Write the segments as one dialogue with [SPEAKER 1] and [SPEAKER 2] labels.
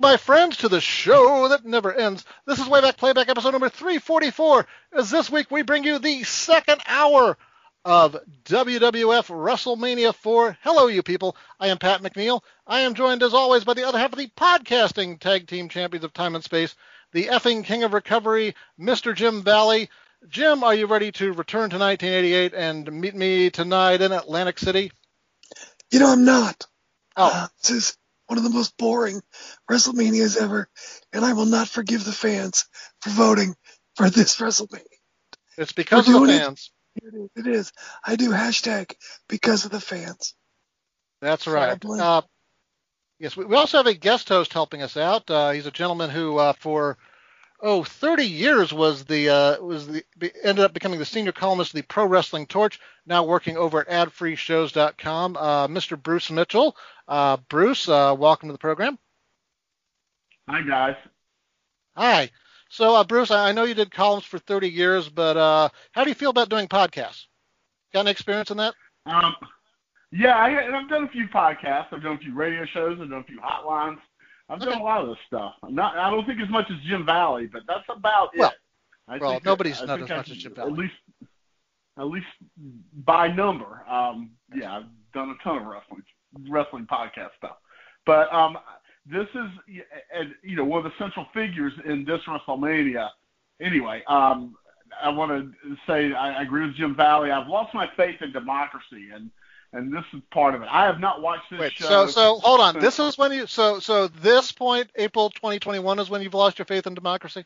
[SPEAKER 1] my friends, to the show that never ends. This is Wayback Playback episode number 344, as this week we bring you the second hour of WWF WrestleMania 4. Hello, you people. I am Pat McNeil. I am joined, as always, by the other half of the podcasting tag team champions of time and space, the effing king of recovery, Mr. Jim Valley. Jim, are you ready to return to 1988 and meet me tonight in Atlantic City?
[SPEAKER 2] You know, I'm not.
[SPEAKER 1] Oh.
[SPEAKER 2] This is one of the most boring WrestleManias ever, and I will not forgive the fans for voting for this WrestleMania.
[SPEAKER 1] It's because of the fans.
[SPEAKER 2] It is. I do hashtag because of the fans.
[SPEAKER 1] That's right. Yes, we also have a guest host helping us out. He's a gentleman who, for 30 years ended up becoming the senior columnist of the Pro Wrestling Torch, now working over at adfreeshows.com, Mr. Bruce Mitchell. Bruce, welcome to the program.
[SPEAKER 3] Hi, guys.
[SPEAKER 1] Hi. So, Bruce, I know you did columns for 30 years, but how do you feel about doing podcasts? Got any experience in that?
[SPEAKER 3] Yeah, I've done a few podcasts. I've done a few radio shows. I've done a few hotlines. I've done a lot of this stuff. I don't think as much as Jim Valley, but that's about it.
[SPEAKER 1] Nobody's not as much as Jim Valley.
[SPEAKER 3] At least by number. Yeah, I've done a ton of wrestling podcast stuff. But this is, one of the central figures in this WrestleMania. Anyway, I want to say I agree with Jim Valley. I've lost my faith in democracy, and this is part of it. I have not watched this show.
[SPEAKER 1] So hold on. This is when so this point, April 2021, is when you've lost your faith in democracy?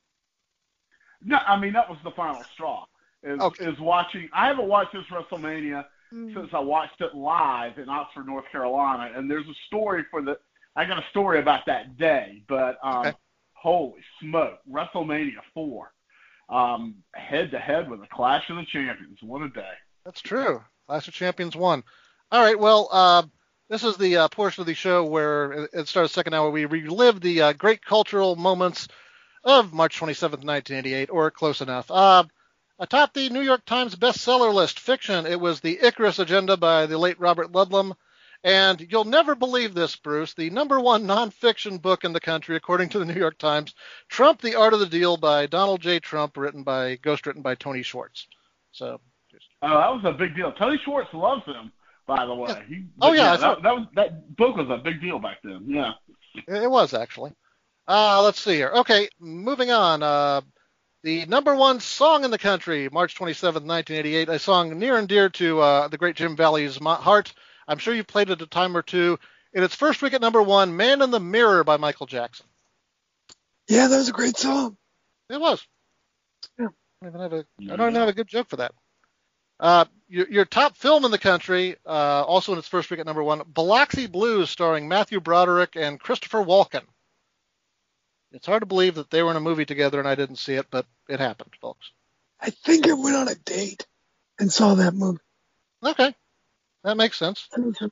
[SPEAKER 3] No, I mean, that was the final straw. Is watching. I haven't watched this WrestleMania since I watched it live in Oxford, North Carolina, and there's a story I got a story about that day, but holy smoke, WrestleMania 4, head-to-head with a Clash of the Champions. What a day.
[SPEAKER 1] That's true. Clash of Champions 1. All right, well, this is the portion of the show where it starts second hour. We relive the great cultural moments of March 27th, 1988, or close enough. Atop the New York Times bestseller list, fiction, it was The Icarus Agenda by the late Robert Ludlum. And you'll never believe this, Bruce, the number one nonfiction book in the country, according to the New York Times, Trump, The Art of the Deal by Donald J. Trump, ghostwritten by Tony Schwartz. So.
[SPEAKER 3] Oh, that was a big deal. Tony Schwartz loves him, by the way.
[SPEAKER 1] Yeah.
[SPEAKER 3] That book was a big deal back then. Yeah.
[SPEAKER 1] It was, actually. Let's see here. Okay, moving on. The number one song in the country, March 27th, 1988, a song near and dear to the great Jim Valley's heart. I'm sure you've played it a time or two. In its first week at number one, Man in the Mirror by Michael Jackson.
[SPEAKER 2] Yeah, that was a great song.
[SPEAKER 1] It was.
[SPEAKER 2] Yeah.
[SPEAKER 1] I don't even have a good joke for that. Your top film in the country, also in its first week at number one, Biloxi Blues, starring Matthew Broderick and Christopher Walken. It's hard to believe that they were in a movie together and I didn't see it, but it happened, folks.
[SPEAKER 2] I think I went on a date and saw that movie.
[SPEAKER 1] Okay. That makes sense.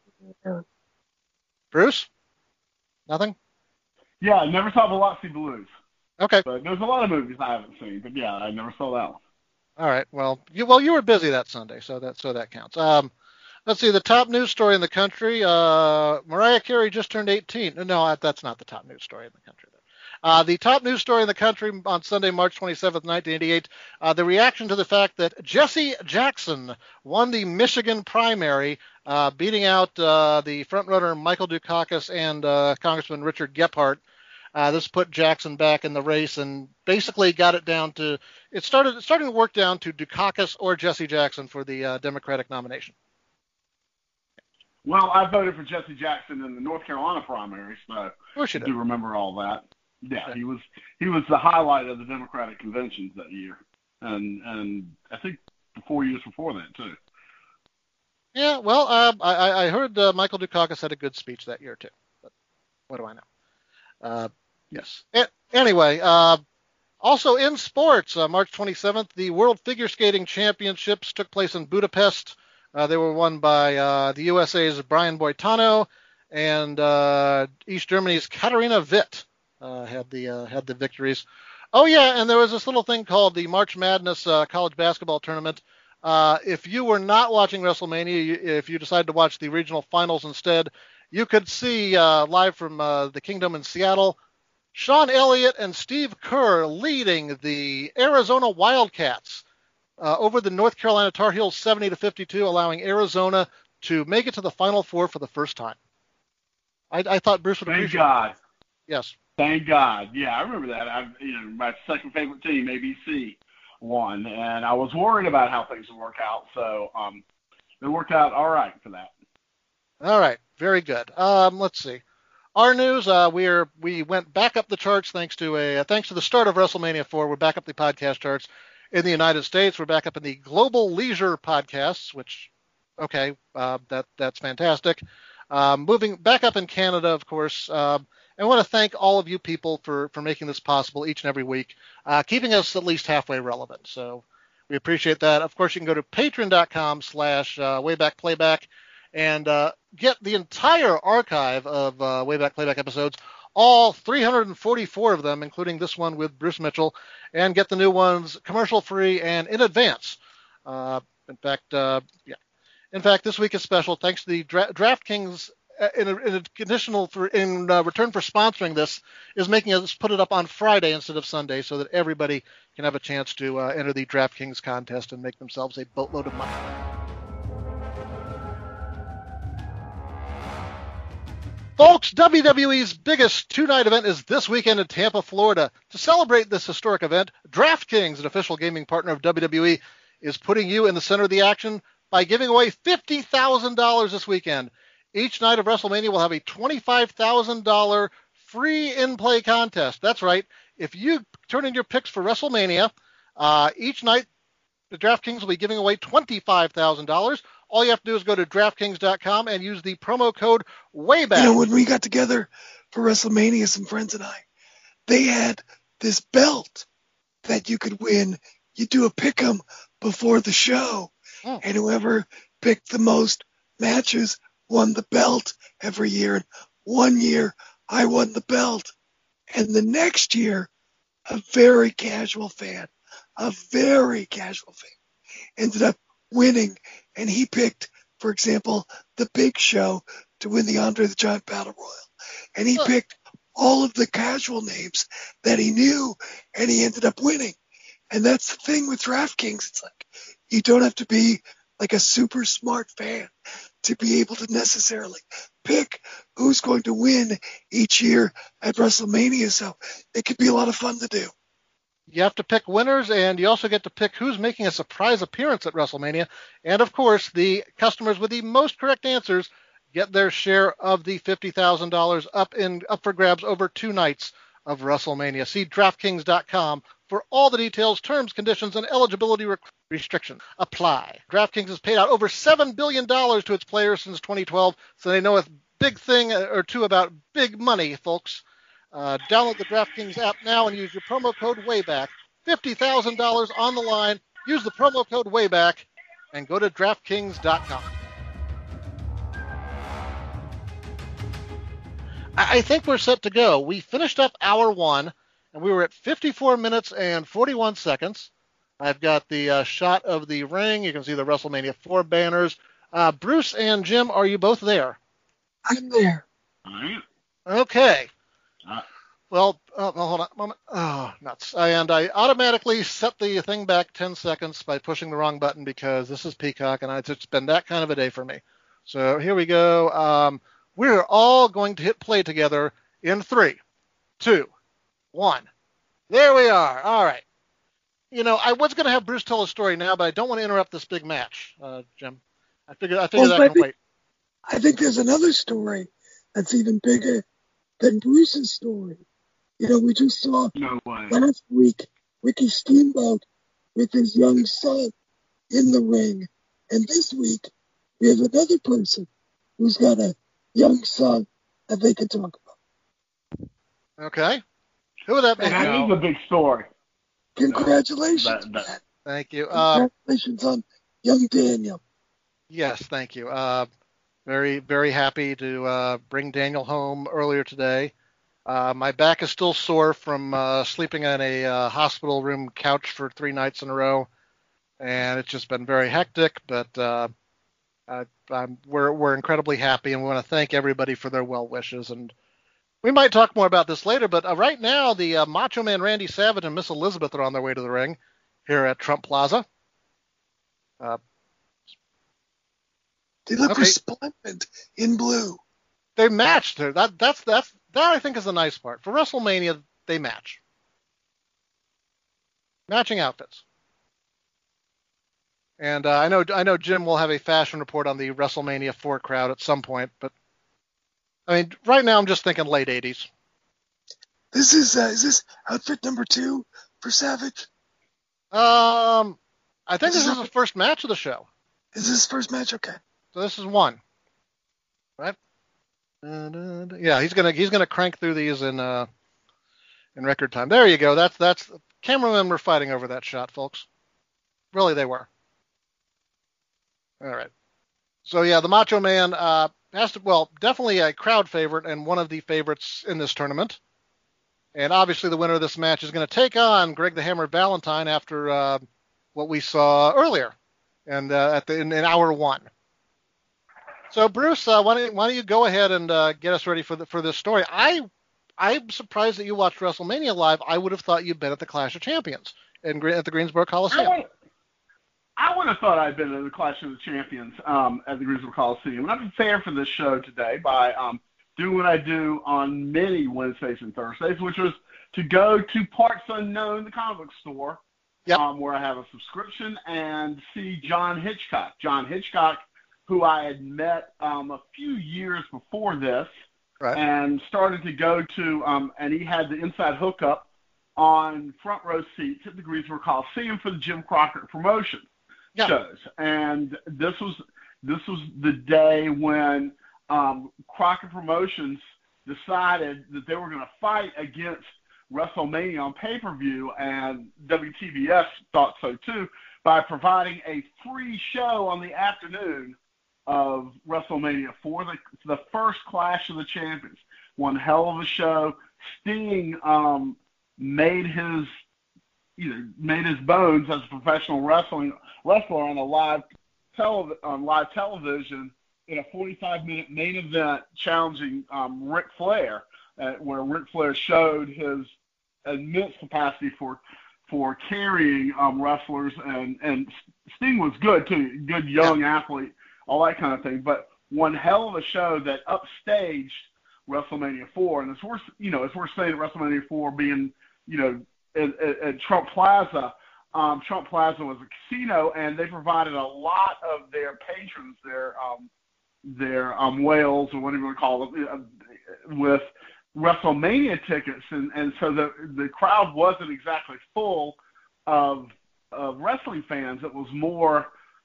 [SPEAKER 1] Bruce? Nothing?
[SPEAKER 3] Yeah, I never saw Biloxi Blues.
[SPEAKER 1] Okay.
[SPEAKER 3] But there's a lot of movies I haven't seen, but yeah, I never saw that one.
[SPEAKER 1] All right. Well, you were busy that Sunday, so that counts. Let's see. The top news story in the country. Mariah Carey just turned 18. No, that's not the top news story in the country. The top news story in the country on Sunday, March 27th, 1988, the reaction to the fact that Jesse Jackson won the Michigan primary, beating out the frontrunner Michael Dukakis and Congressman Richard Gephardt. This put Jackson back in the race and basically got it down to it's starting to work down to Dukakis or Jesse Jackson for the Democratic nomination.
[SPEAKER 3] Well, I voted for Jesse Jackson in the North Carolina primary, so
[SPEAKER 1] of course you
[SPEAKER 3] do remember all that. Yeah, he was the highlight of the Democratic conventions that year, and I think the 4 years before that too.
[SPEAKER 1] Yeah, well, I heard Michael Dukakis had a good speech that year too, but what do I know? Yes. Anyway, also in sports, March 27th, the World Figure Skating Championships took place in Budapest. They were won by the USA's Brian Boitano and East Germany's Katharina Witt. Had the victories. Oh yeah, and there was this little thing called the March Madness college basketball tournament. If you were not watching WrestleMania, if you decided to watch the regional finals instead, you could see live from the Kingdom in Seattle, Sean Elliott and Steve Kerr leading the Arizona Wildcats over the North Carolina Tar Heels 70-52, allowing Arizona to make it to the Final Four for the first time. I thought Bruce would appreciate it.
[SPEAKER 3] Thank God.
[SPEAKER 1] Yes.
[SPEAKER 3] Thank God. Yeah, I remember that. My second favorite team, ABC, won, and I was worried about how things would work out. So it worked out all right for that.
[SPEAKER 1] All right, very good. Let's see. Our news: we went back up the charts thanks to the start of WrestleMania 4. We're back up the podcast charts in the United States. We're back up in the Global Leisure podcasts, which that's fantastic. Moving back up in Canada, of course. I want to thank all of you people for making this possible each and every week, keeping us at least halfway relevant. So we appreciate that. Of course, you can go to patreon.com/waybackplayback and get the entire archive of Wayback Playback episodes, all 344 of them, including this one with Bruce Mitchell, and get the new ones commercial-free and in advance. In fact, this week is special thanks to the DraftKings. In return for sponsoring this, is making us put it up on Friday instead of Sunday, so that everybody can have a chance to enter the DraftKings contest and make themselves a boatload of money. Folks, WWE's biggest two-night event is this weekend in Tampa, Florida. To celebrate this historic event, DraftKings, an official gaming partner of WWE, is putting you in the center of the action by giving away $50,000 this weekend. Each night of WrestleMania will have a $25,000 free in-play contest. That's right. If you turn in your picks for WrestleMania, each night the DraftKings will be giving away $25,000. All you have to do is go to DraftKings.com and use the promo code WAYBACK.
[SPEAKER 2] When we got together for WrestleMania, some friends and I, they had this belt that you could win. You do a pick'em before the show, and whoever picked the most matches won the belt every year. And one year I won the belt. And the next year, a very casual fan ended up winning. And he picked, for example, the Big Show to win the Andre the Giant Battle Royal. And he picked all of the casual names that he knew, and he ended up winning. And that's the thing with DraftKings. It's like, you don't have to be like a super smart fan to be able to necessarily pick who's going to win each year at WrestleMania. So it could be a lot of fun to do.
[SPEAKER 1] You have to pick winners, and you also get to pick who's making a surprise appearance at WrestleMania. And, of course, the customers with the most correct answers get their share of the $50,000 up for grabs over 2 nights of WrestleMania. See DraftKings.com for all the details, terms, conditions, and eligibility restrictions apply. DraftKings has paid out over $7 billion to its players since 2012, so they know a big thing or two about big money, folks. Download the DraftKings app now and use your promo code WAYBACK. $50,000 on the line. Use the promo code WAYBACK and go to DraftKings.com. I think we're set to go. We finished up hour 1, and we were at 54 minutes and 41 seconds. I've got the shot of the ring. You can see the WrestleMania 4 banners. Bruce and Jim, are you both there?
[SPEAKER 2] I'm there.
[SPEAKER 1] Okay. Well, hold on a moment. Oh, nuts. And I automatically set the thing back 10 seconds by pushing the wrong button because this is Peacock, and it's been that kind of a day for me. So here we go. We're all going to hit play together in 3, 2, 1. There we are. All right. I was going to have Bruce tell a story now, but I don't want to interrupt this big match, Jim. I figure that can wait.
[SPEAKER 2] I think there's another story that's even bigger than Bruce's story. We just saw last week Ricky Steamboat with his young son in the ring. And this week, we have another person who's got a young son that they can talk about.
[SPEAKER 1] Okay. Who would that be?
[SPEAKER 3] That is a big story.
[SPEAKER 2] Congratulations, man.
[SPEAKER 1] Thank you.
[SPEAKER 2] Congratulations on young Daniel.
[SPEAKER 1] Yes, thank you. Very, very happy to bring Daniel home earlier today. My back is still sore from sleeping on a hospital room couch for 3 nights in a row, and it's just been very hectic, but We're incredibly happy, and we want to thank everybody for their well wishes. And we might talk more about this later, but right now the Macho Man Randy Savage and Miss Elizabeth are on their way to the ring here at Trump Plaza.
[SPEAKER 2] They look resplendent in blue.
[SPEAKER 1] They matched her. That I think is the nice part. For WrestleMania, they match. Matching outfits. And I know Jim will have a fashion report on the WrestleMania 4 crowd at some point, but I mean, right now I'm just thinking late 80s.
[SPEAKER 2] Is this outfit number 2 for Savage?
[SPEAKER 1] I think this is the first match of the show.
[SPEAKER 2] Is this first match? Okay.
[SPEAKER 1] So this is 1, right? Yeah, he's gonna crank through these in record time. There you go. That's cameramen were fighting over that shot, folks. Really, they were. All right. So yeah, the Macho Man definitely a crowd favorite and one of the favorites in this tournament. And obviously, the winner of this match is going to take on Greg the Hammer Valentine after what we saw earlier, and in hour 1. So Bruce, why don't you go ahead and get us ready for this story? I'm surprised that you watched WrestleMania live. I would have thought you'd been at the Clash of Champions at the Greensboro Coliseum.
[SPEAKER 3] I would have thought I'd been at the Clash of the Champions at the Greensboro Coliseum. And I'm prepared for this show today by doing what I do on many Wednesdays and Thursdays, which was to go to Parts Unknown, the comic book store, where I have a subscription, and see John Hitchcock. John Hitchcock, who I had met a few years before this,
[SPEAKER 1] right,
[SPEAKER 3] and started to go to, and he had the inside hookup on front row seats at the Greensboro Coliseum for the Jim Crockett promotion shows. And this was the day when Crockett Promotions decided that they were going to fight against WrestleMania on pay-per-view, and WTBS thought so too, by providing a free show on the afternoon of WrestleMania 4, the first Clash of the Champions. One hell of a show. Sting made his bones as a professional wrestler on live television in a 45-minute main event challenging Ric Flair, where Ric Flair showed his immense capacity for carrying wrestlers, and Sting was good too, good young athlete, all that kind of thing. But one hell of a show that upstaged WrestleMania 4, and it's worth saying that WrestleMania 4 being at Trump Plaza. Trump Plaza was a casino, and they provided a lot of their patrons, their whales or whatever you want to call them, with WrestleMania tickets, and so the crowd wasn't exactly full of wrestling fans. It was more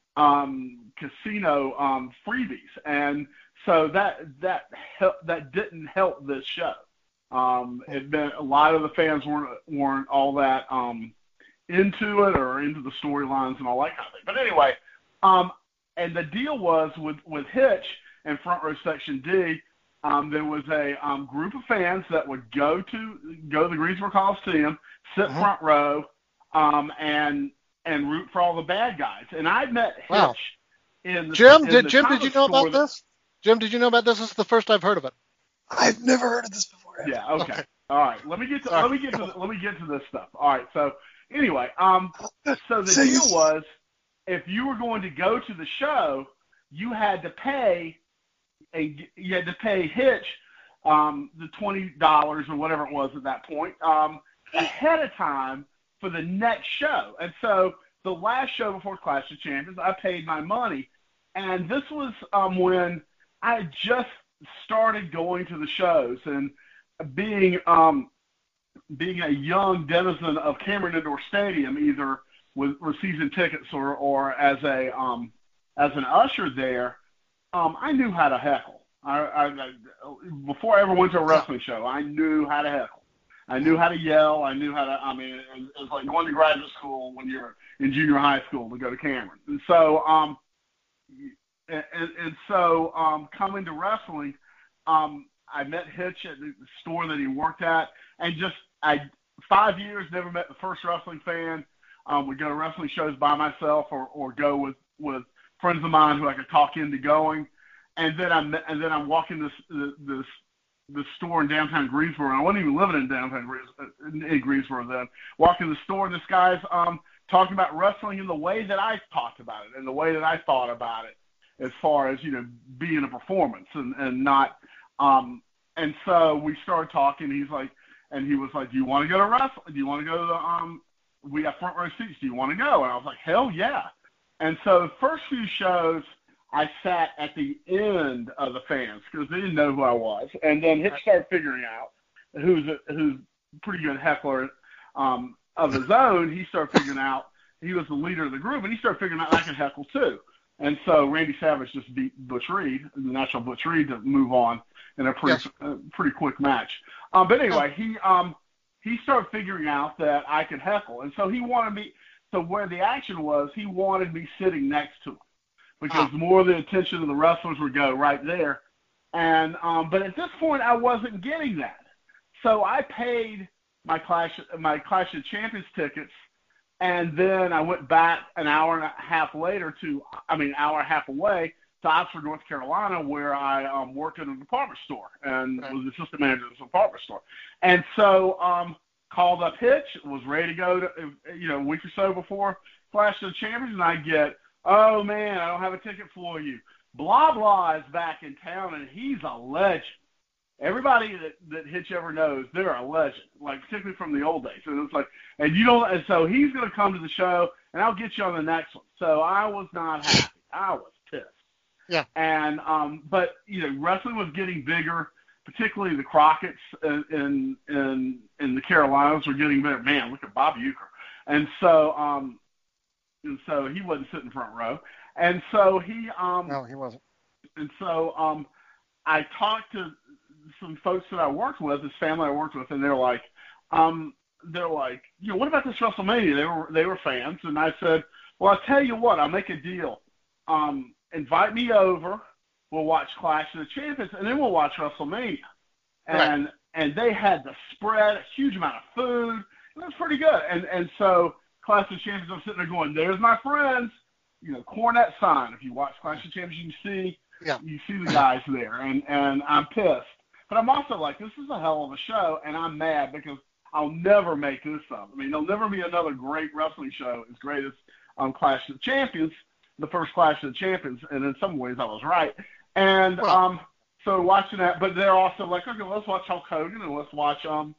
[SPEAKER 3] casino freebies, and so that didn't help this show. It meant a lot of the fans weren't all that into it or into the storylines and all that kind of thing. But anyway, and the deal was with Hitch and Front Row Section D, there was a group of fans that would go to the Greensboro Coliseum, sit front row, and root for all the bad guys. And I met Hitch in the
[SPEAKER 1] Jim, did you know about this? Jim, did you know about this? This is the first I've heard of it.
[SPEAKER 2] I've never heard of this before.
[SPEAKER 3] Yeah. Okay. All right. Let me get to this stuff. All right. So anyway, so the deal was, if you were going to go to the show, you had to pay Hitch the $20 or whatever it was at that point ahead of time for the next show. And so the last show before Clash of Champions, I paid my money, and this was when I had just started going to the shows, and being a young denizen of Cameron Indoor Stadium, either with season tickets or as an usher there, I knew how to heckle. I before I ever went to a wrestling show, I knew how to heckle. I knew how to yell. I knew how to. I mean, it was like going to graduate school when you're in junior high school to go to Cameron. And so, coming to wrestling, I met Hitch at the store that he worked at, and 5 years never met the first wrestling fan. Would go to wrestling shows by myself or go with friends of mine who I could talk into going. And then I'm walking this store in downtown Greensboro. And I wasn't even living in downtown Greensboro then. Walking the store, and this guy's talking about wrestling in the way that I talked about it and the way that I thought about it, as far as, being a performance and not. And so we started talking. He was like, "Do you want to go to wrestling? Do you want to go to the we got front row seats. Do you want to go?" And I was like, "Hell yeah!" And so the first few shows, I sat at the end of the fans because they didn't know who I was. And then Hitch started figuring out who's a pretty good heckler of his own. He started figuring out he was the leader of the group, and he started figuring out I could heckle too. And so Randy Savage just beat Butch Reed, the natural Butch Reed, to move on in a pretty quick match. But anyway, he started figuring out that I could heckle, and so he wanted me. So where the action was, he wanted me sitting next to him, because more of the attention of the wrestlers would go right there. And but at this point, I wasn't getting that. So I paid my Clash of Champions tickets, and then I went back an hour and a half away to Oxford, North Carolina, where I worked in a department store and was assistant manager of the department store. And so called up Hitch, was ready to go a week or so before Clash of the Champions, and I get, "Oh, man, I don't have a ticket for you. Blah, blah is back in town, and he's a legend." Everybody that Hitch ever knows, they're a legend, like particularly from the old days. And it's like, and so he's going to come to the show, and I'll get you on the next one. So I was not happy. I was pissed.
[SPEAKER 1] Yeah.
[SPEAKER 3] And but wrestling was getting bigger, particularly the Crockett's in the Carolinas were getting better. Man, look at Bob Uecker. And so he wasn't sitting front row. And so
[SPEAKER 1] no, he wasn't.
[SPEAKER 3] And so I talked to some folks that I worked with, this family I worked with, and they're like, what about this WrestleMania? They were fans, and I said, "Well, I'll tell you what, I'll make a deal. Invite me over. We'll watch Clash of the Champions, and then we'll watch WrestleMania." And they had the spread, a huge amount of food. It was pretty good. And so Clash of the Champions, I'm sitting there going, "There's my friends." Cornette sign. If you watch Clash of the Champions, you see the guys there, and I'm pissed. But I'm also like, this is a hell of a show, and I'm mad because I'll never make this up. I mean, there'll never be another great wrestling show as great as Clash of the Champions, the first Clash of the Champions, and in some ways I was right. And so watching that, but they're also like, okay, let's watch Hulk Hogan, and let's watch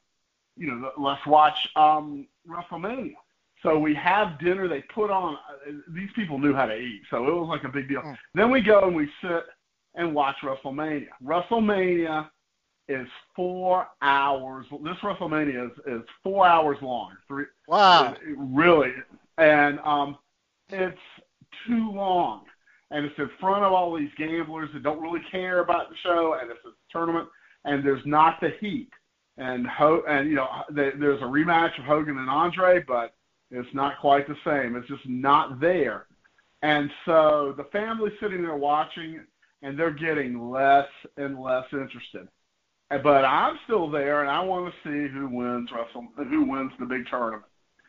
[SPEAKER 3] WrestleMania. So we have dinner. They put on. These people knew how to eat, so it was like a big deal. Then we go and we sit and watch WrestleMania. WrestleMania is 4 hours. This WrestleMania is 4 hours long.
[SPEAKER 1] Wow.
[SPEAKER 3] Really, and it's too long, and it's in front of all these gamblers that don't really care about the show, and it's a tournament, and there's not the heat. And there's a rematch of Hogan and Andre, but it's not quite the same. It's just not there. And so the family's sitting there watching, and they're getting less and less interested. But I'm still there, and I want to see who wins the big tournament.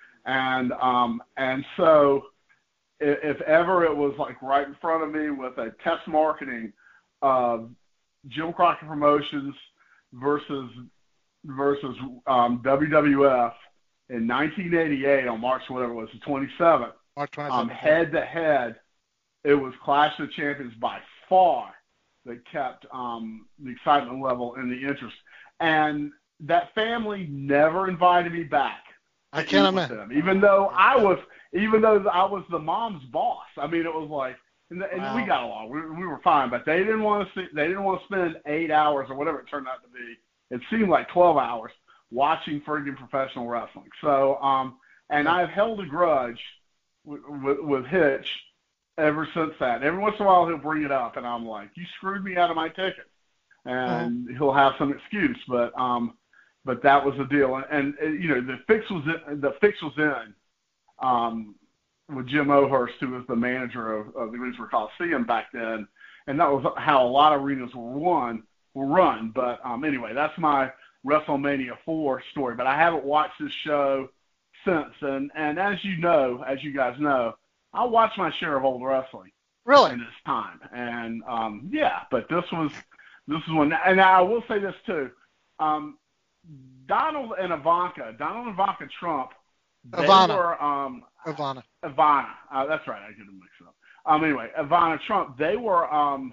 [SPEAKER 3] And so if ever it was like right in front of me with a test marketing of Jim Crockett Promotions versus WWF in 1988 on March, whatever it was, the 27th,
[SPEAKER 1] March 27th.
[SPEAKER 3] Head to head, it was Clash of the Champions by far that kept the excitement level and the interest. And that family never invited me back.
[SPEAKER 1] I can't imagine.
[SPEAKER 3] Even though I was the mom's boss. I mean, it was like, and we got along. We were fine, but they didn't want to spend 8 hours or whatever it turned out to be. It seemed like 12 hours watching friggin' professional wrestling. So, and I've held a grudge with Hitch ever since that. Every once in a while he'll bring it up, and I'm like, "You screwed me out of my ticket," and he'll have some excuse, but that was the deal. And the fix was in with Jim Oherst, who was the manager of the Greensboro Coliseum back then, and that was how a lot of arenas were run. But anyway, that's my WrestleMania 4 story. But I haven't watched this show since, and as you guys know, I watch my share of old wrestling.
[SPEAKER 1] Really?
[SPEAKER 3] in his time. And but this was one. And I will say this too. Donald and Ivanka Trump, they
[SPEAKER 1] Ivana.
[SPEAKER 3] were
[SPEAKER 1] Ivana.
[SPEAKER 3] Ivana. That's right. I get them mixed up. Anyway, Ivana Trump. They were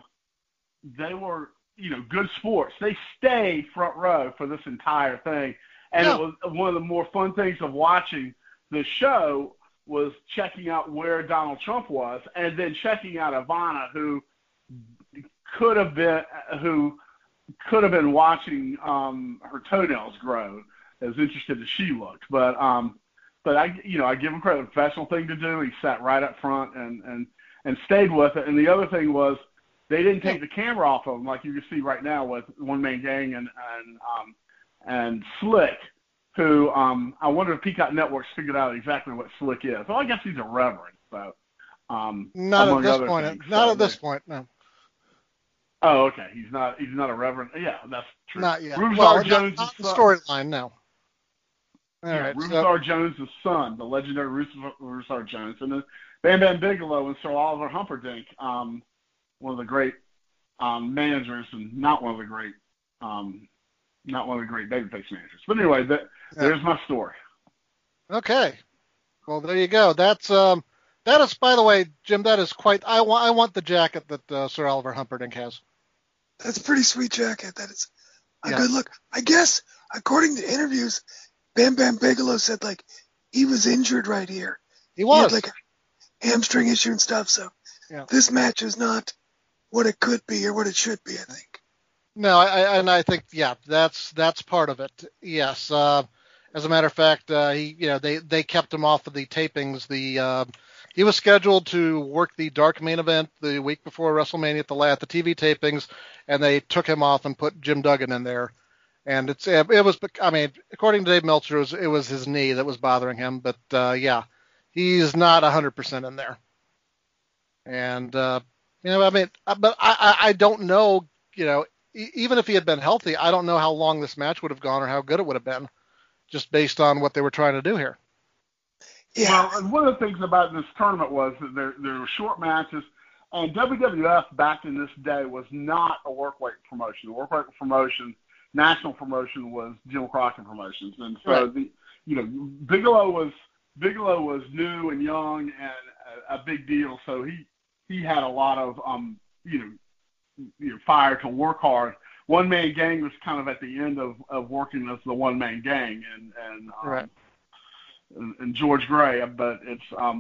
[SPEAKER 3] good sports. They stayed front row for this entire thing, and It was one of the more fun things of watching the show was checking out where Donald Trump was, and then checking out Ivana, who could have been watching her toenails grow, as interested as she looked. But I give him credit. Professional thing to do. He sat right up front and stayed with it. And the other thing was they didn't take the camera off of him like you can see right now with One Man Gang and Slick, who I wonder if Peacock Networks figured out exactly what Slick is. Well, I guess he's a reverend. So
[SPEAKER 1] not at this point. Things, not at this point. No.
[SPEAKER 3] Oh, okay. He's not a reverend. Yeah, that's true.
[SPEAKER 1] Not yet.
[SPEAKER 3] Rufus
[SPEAKER 1] Well,
[SPEAKER 3] R. Jones'
[SPEAKER 1] not the storyline, no. All right.
[SPEAKER 3] Rufus R. Jones' son, the legendary Rufus R. Jones, and then Bam Bam Bigelow and Sir Oliver Humperdinck, one of the great managers, and not one of the great babyface managers. But anyway, there's my story.
[SPEAKER 1] Okay. Well, there you go. That is, by the way, Jim. That is quite. I want the jacket that Sir Oliver Humperdinck has.
[SPEAKER 2] That's a pretty sweet jacket. That is a good look. I guess, according to interviews, Bam Bam Bigelow said, he was injured right here.
[SPEAKER 1] He was.
[SPEAKER 2] He had, a hamstring issue and stuff, so this match is not what it could be or what it should be, I think.
[SPEAKER 1] No, I think, that's part of it. Yes. As a matter of fact, they kept him off of the tapings. He was scheduled to work the Dark Main Event the week before WrestleMania at the TV tapings, and they took him off and put Jim Duggan in there. And it was, according to Dave Meltzer, it was his knee that was bothering him. But he's not 100% in there. And but I don't know. Even if he had been healthy, I don't know how long this match would have gone or how good it would have been, just based on what they were trying to do here.
[SPEAKER 2] Yeah.
[SPEAKER 3] Well, and one of the things about this tournament was that there were short matches, and WWF back in this day was not a workweight promotion. The workweight promotion, national promotion, was Jim Crockett Promotions, and so Bigelow was new and young and a big deal, so he had a lot of fire to work hard. One Man Gang was kind of at the end of working as the One Man Gang,
[SPEAKER 1] right.
[SPEAKER 3] And George Gray, but it's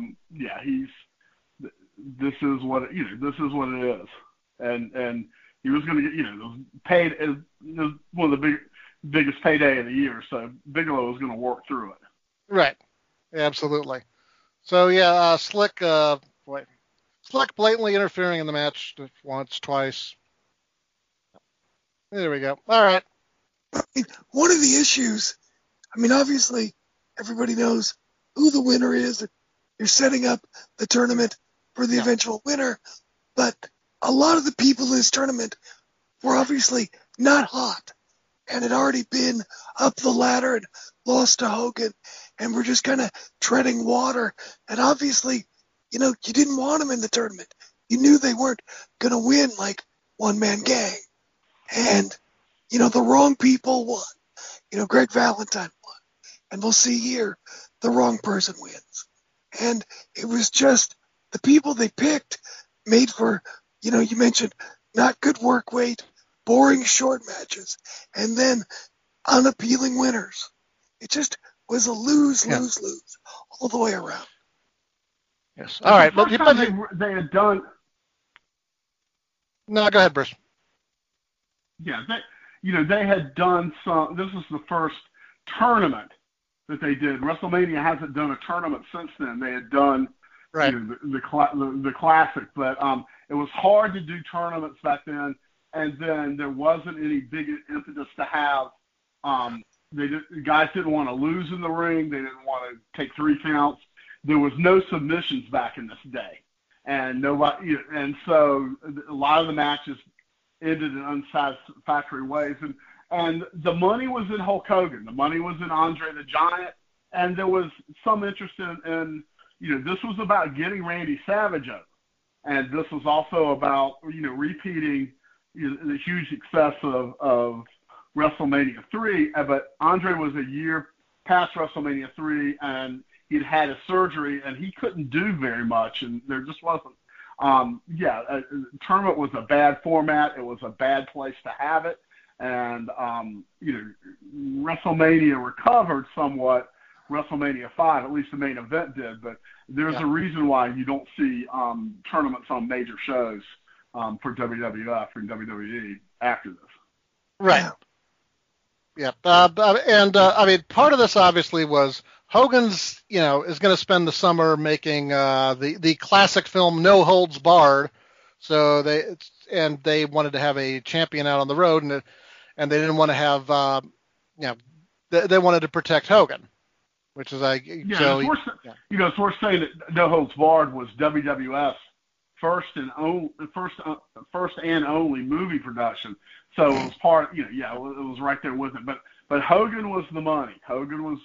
[SPEAKER 3] this is what it is, and he was going to get paid. It was one of the biggest payday of the year, so Bigelow was going to work through it.
[SPEAKER 1] Right, absolutely. So Slick blatantly interfering in the match once, twice. There we go. All right.
[SPEAKER 2] One of the issues, obviously, everybody knows who the winner is. You're setting up the tournament for the eventual winner. But a lot of the people in this tournament were obviously not hot and had already been up the ladder and lost to Hogan and were just kind of treading water. And obviously, you didn't want them in the tournament. You knew they weren't going to win like One Man Gang. And, the wrong people won. Greg Valentine won. And we'll see here, the wrong person wins. And it was just the people they picked made for, you mentioned not good work weight, boring short matches, and then unappealing winners. It just was a lose all the way around.
[SPEAKER 1] Yes. All right.
[SPEAKER 3] Well, they had done.
[SPEAKER 1] No, go ahead, Bruce.
[SPEAKER 3] Yeah, they had done some. This was the first tournament that they did. WrestleMania hasn't done a tournament since then. They had done the classic, but it was hard to do tournaments back then. And then there wasn't any big impetus to have. Guys didn't want to lose in the ring. They didn't want to take 3 counts. There was no submissions back in this day, and nobody. And so a lot of the matches ended in unsatisfactory ways. And the money was in Hulk Hogan. The money was in Andre the Giant. And there was some interest in this was about getting Randy Savage over. and this was also about repeating the huge success of WrestleMania 3. But Andre was a year past WrestleMania 3, and he'd had a surgery, and he couldn't do very much, and there just wasn't. The tournament was a bad format. It was a bad place to have it, and WrestleMania recovered somewhat. WrestleMania 5, at least the main event did, but there's a reason why you don't see tournaments on major shows for WWF and WWE after this.
[SPEAKER 1] Right. Yeah. I mean, part of this obviously was Hogan's, is going to spend the summer making the classic film No Holds Barred. So they wanted to have a champion out on the road, and they didn't want to have, they wanted to protect Hogan, which is like,
[SPEAKER 3] it's worth saying that No Holds Barred was WWF's first and only movie production. So it was part, it was right there with it. But Hogan was the money. Hogan was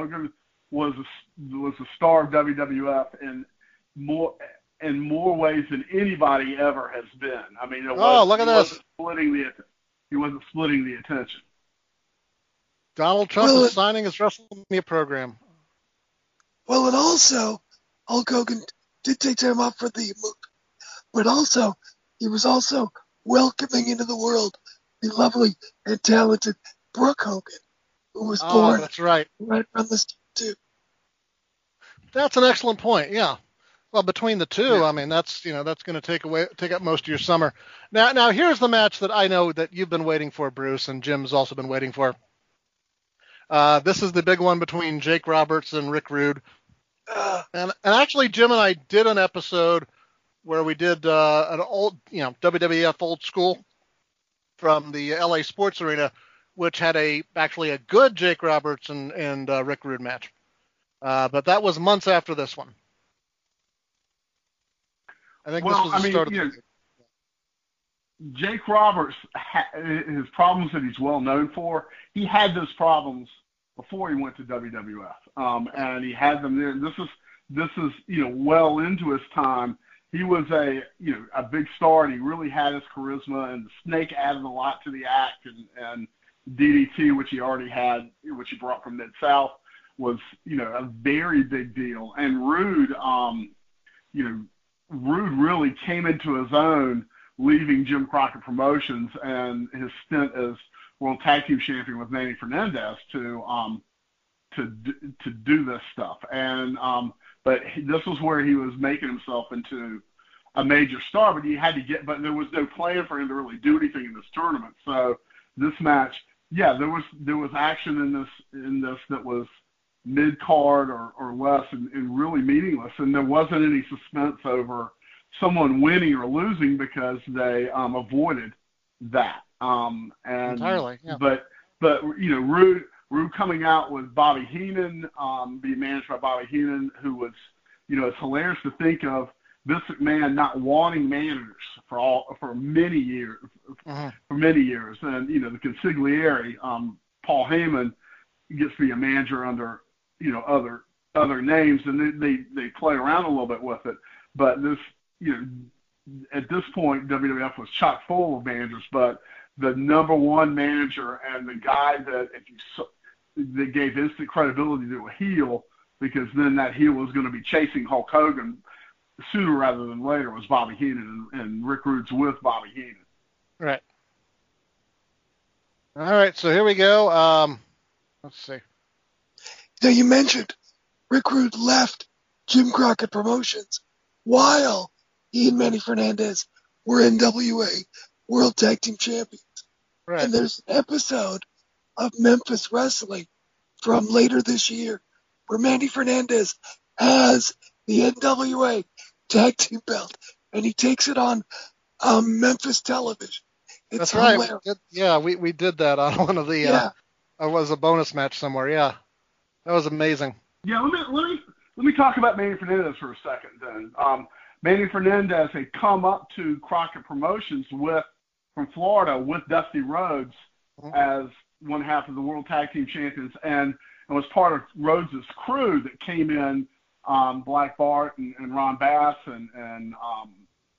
[SPEAKER 3] the star of WWF in more ways than anybody ever has been. I mean,
[SPEAKER 1] look at this.
[SPEAKER 3] He wasn't splitting the attention.
[SPEAKER 1] Donald Trump is signing his WrestleMania program.
[SPEAKER 2] Well, and also Hulk Hogan did take time off for the movie, but also he was also welcoming into the world the lovely and talented Brooke Hogan, who was born
[SPEAKER 1] that's right
[SPEAKER 2] around this too.
[SPEAKER 1] That's an excellent point. Yeah. Well, between the two, I mean, that's going to take up most of your summer. Now here's the match that I know that you've been waiting for, Bruce, and Jim's also been waiting for. This is the big one between Jake Roberts and Rick Rude. And actually, Jim and I did an episode where we did an old, WWF old school from the LA Sports Arena, which had actually a good Jake Roberts and Rick Rude match. But that was months after this one. I think this was the start of the
[SPEAKER 3] Jake Roberts, his problems that he's well known for, he had those problems before he went to WWF, and he had them there. This is well into his time. He was a big star, and he really had his charisma. And the Snake added a lot to the act, and DDT, which he already had, which he brought from Mid-South, was a very big deal. And Rude, Rude really came into his own, leaving Jim Crockett Promotions and his stint as World Tag Team Champion with Manny Fernandez to do this stuff. And but this was where he was making himself into a major star. But but there was no plan for him to really do anything in this tournament. So this match, there was action in this that was mid card or less and really meaningless, and there wasn't any suspense over someone winning or losing because they avoided that.
[SPEAKER 1] Entirely, yeah.
[SPEAKER 3] But Rude coming out with Bobby Heenan, being managed by Bobby Heenan, who was it's hilarious to think of Vince McMahon not wanting managers for many years, and the consigliere, Paul Heyman, gets to be a manager under other names, and they play around a little bit with it. But this, at this point, WWF was chock full of managers, but the number one manager and the guy that that gave instant credibility to a heel, because then that heel was going to be chasing Hulk Hogan sooner rather than later, was Bobby Heenan, and Rick Rude's with Bobby Heenan.
[SPEAKER 1] Right. All right, so here we go. Let's see.
[SPEAKER 2] Now, you mentioned Rick Rude left Jim Crockett Promotions while he and Manny Fernandez were NWA World Tag Team Champions.
[SPEAKER 1] Right.
[SPEAKER 2] And there's an episode of Memphis Wrestling from later this year where Manny Fernandez has the NWA Tag Team belt, and he takes it on Memphis television. It's
[SPEAKER 1] That's right.
[SPEAKER 2] hilarious.
[SPEAKER 1] We did that on one of the it was a bonus match somewhere. Yeah, that was amazing.
[SPEAKER 3] Yeah, let me talk about Manny Fernandez for a second. Then Manny Fernandez had come up to Crockett Promotions from Florida with Dusty Rhodes as one half of the World Tag Team Champions, and was part of Rhodes' crew that came in, Black Bart and Ron Bass and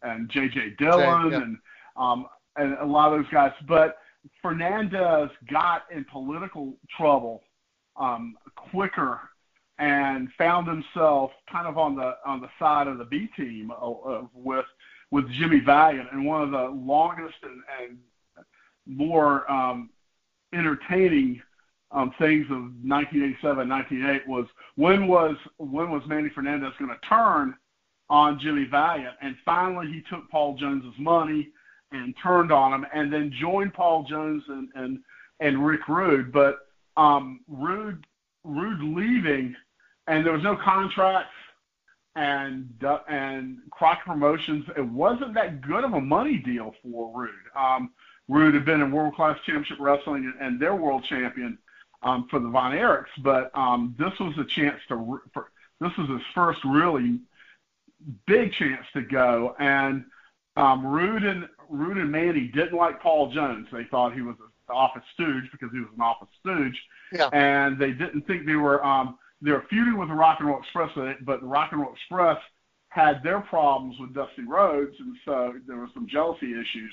[SPEAKER 3] and J.J. Dillon and a lot of those guys. But Fernandez got in political trouble quicker and found himself kind of on the side of the B team with Jimmy Valiant. And one of the longest and more entertaining things of 1987, 1988 was when was Manny Fernandez going to turn on Jimmy Valiant? And finally he took Paul Jones's money and turned on him, and then joined Paul Jones and Rick Rude. But Rude leaving, and there was no contracts, and Crockett Promotions, it wasn't that good of a money deal for Rude. Rude had been in World Class Championship Wrestling and their world champion for the Von Erichs, but this was a chance this was his first really big chance to go. And Rude and Manny didn't like Paul Jones. They thought he was an office stooge because he was an office stooge, and they didn't think they were feuding with the Rock and Roll Express, but the Rock and Roll Express had their problems with Dusty Rhodes, and so there were some jealousy issues,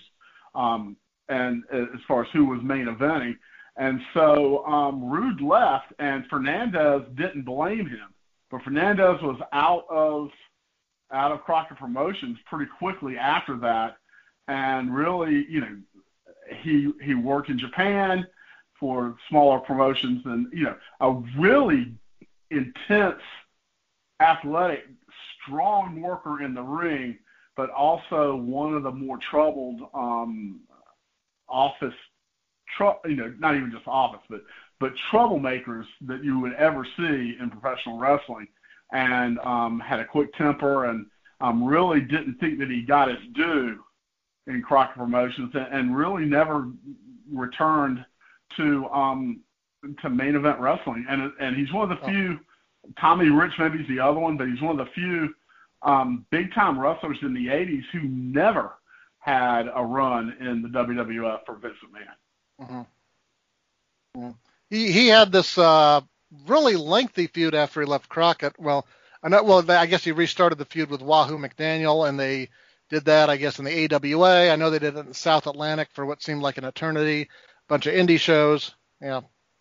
[SPEAKER 3] and as far as who was main eventing. And so Rude left, and Fernandez didn't blame him, but Fernandez was out of Crockett Promotions pretty quickly after that, and really, he worked in Japan for smaller promotions, and a really intense, athletic, strong worker in the ring, but also one of the more troubled office, not even just office, but troublemakers that you would ever see in professional wrestling, and had a quick temper, and really didn't think that he got his due in Crockett Promotions, and really never returned to main event wrestling. And he's one of the few, Tommy Rich maybe is the other one, but he's one of the few big time wrestlers in the 80s who never had a run in the WWF for Vince McMahon.
[SPEAKER 1] Mm-hmm. Mm-hmm. He had this really lengthy feud after he left Crockett. I guess he restarted the feud with Wahoo McDaniel, and they did that, I guess, in the AWA. I know they did it in South Atlantic for what seemed like an eternity, bunch of indie shows. Yeah.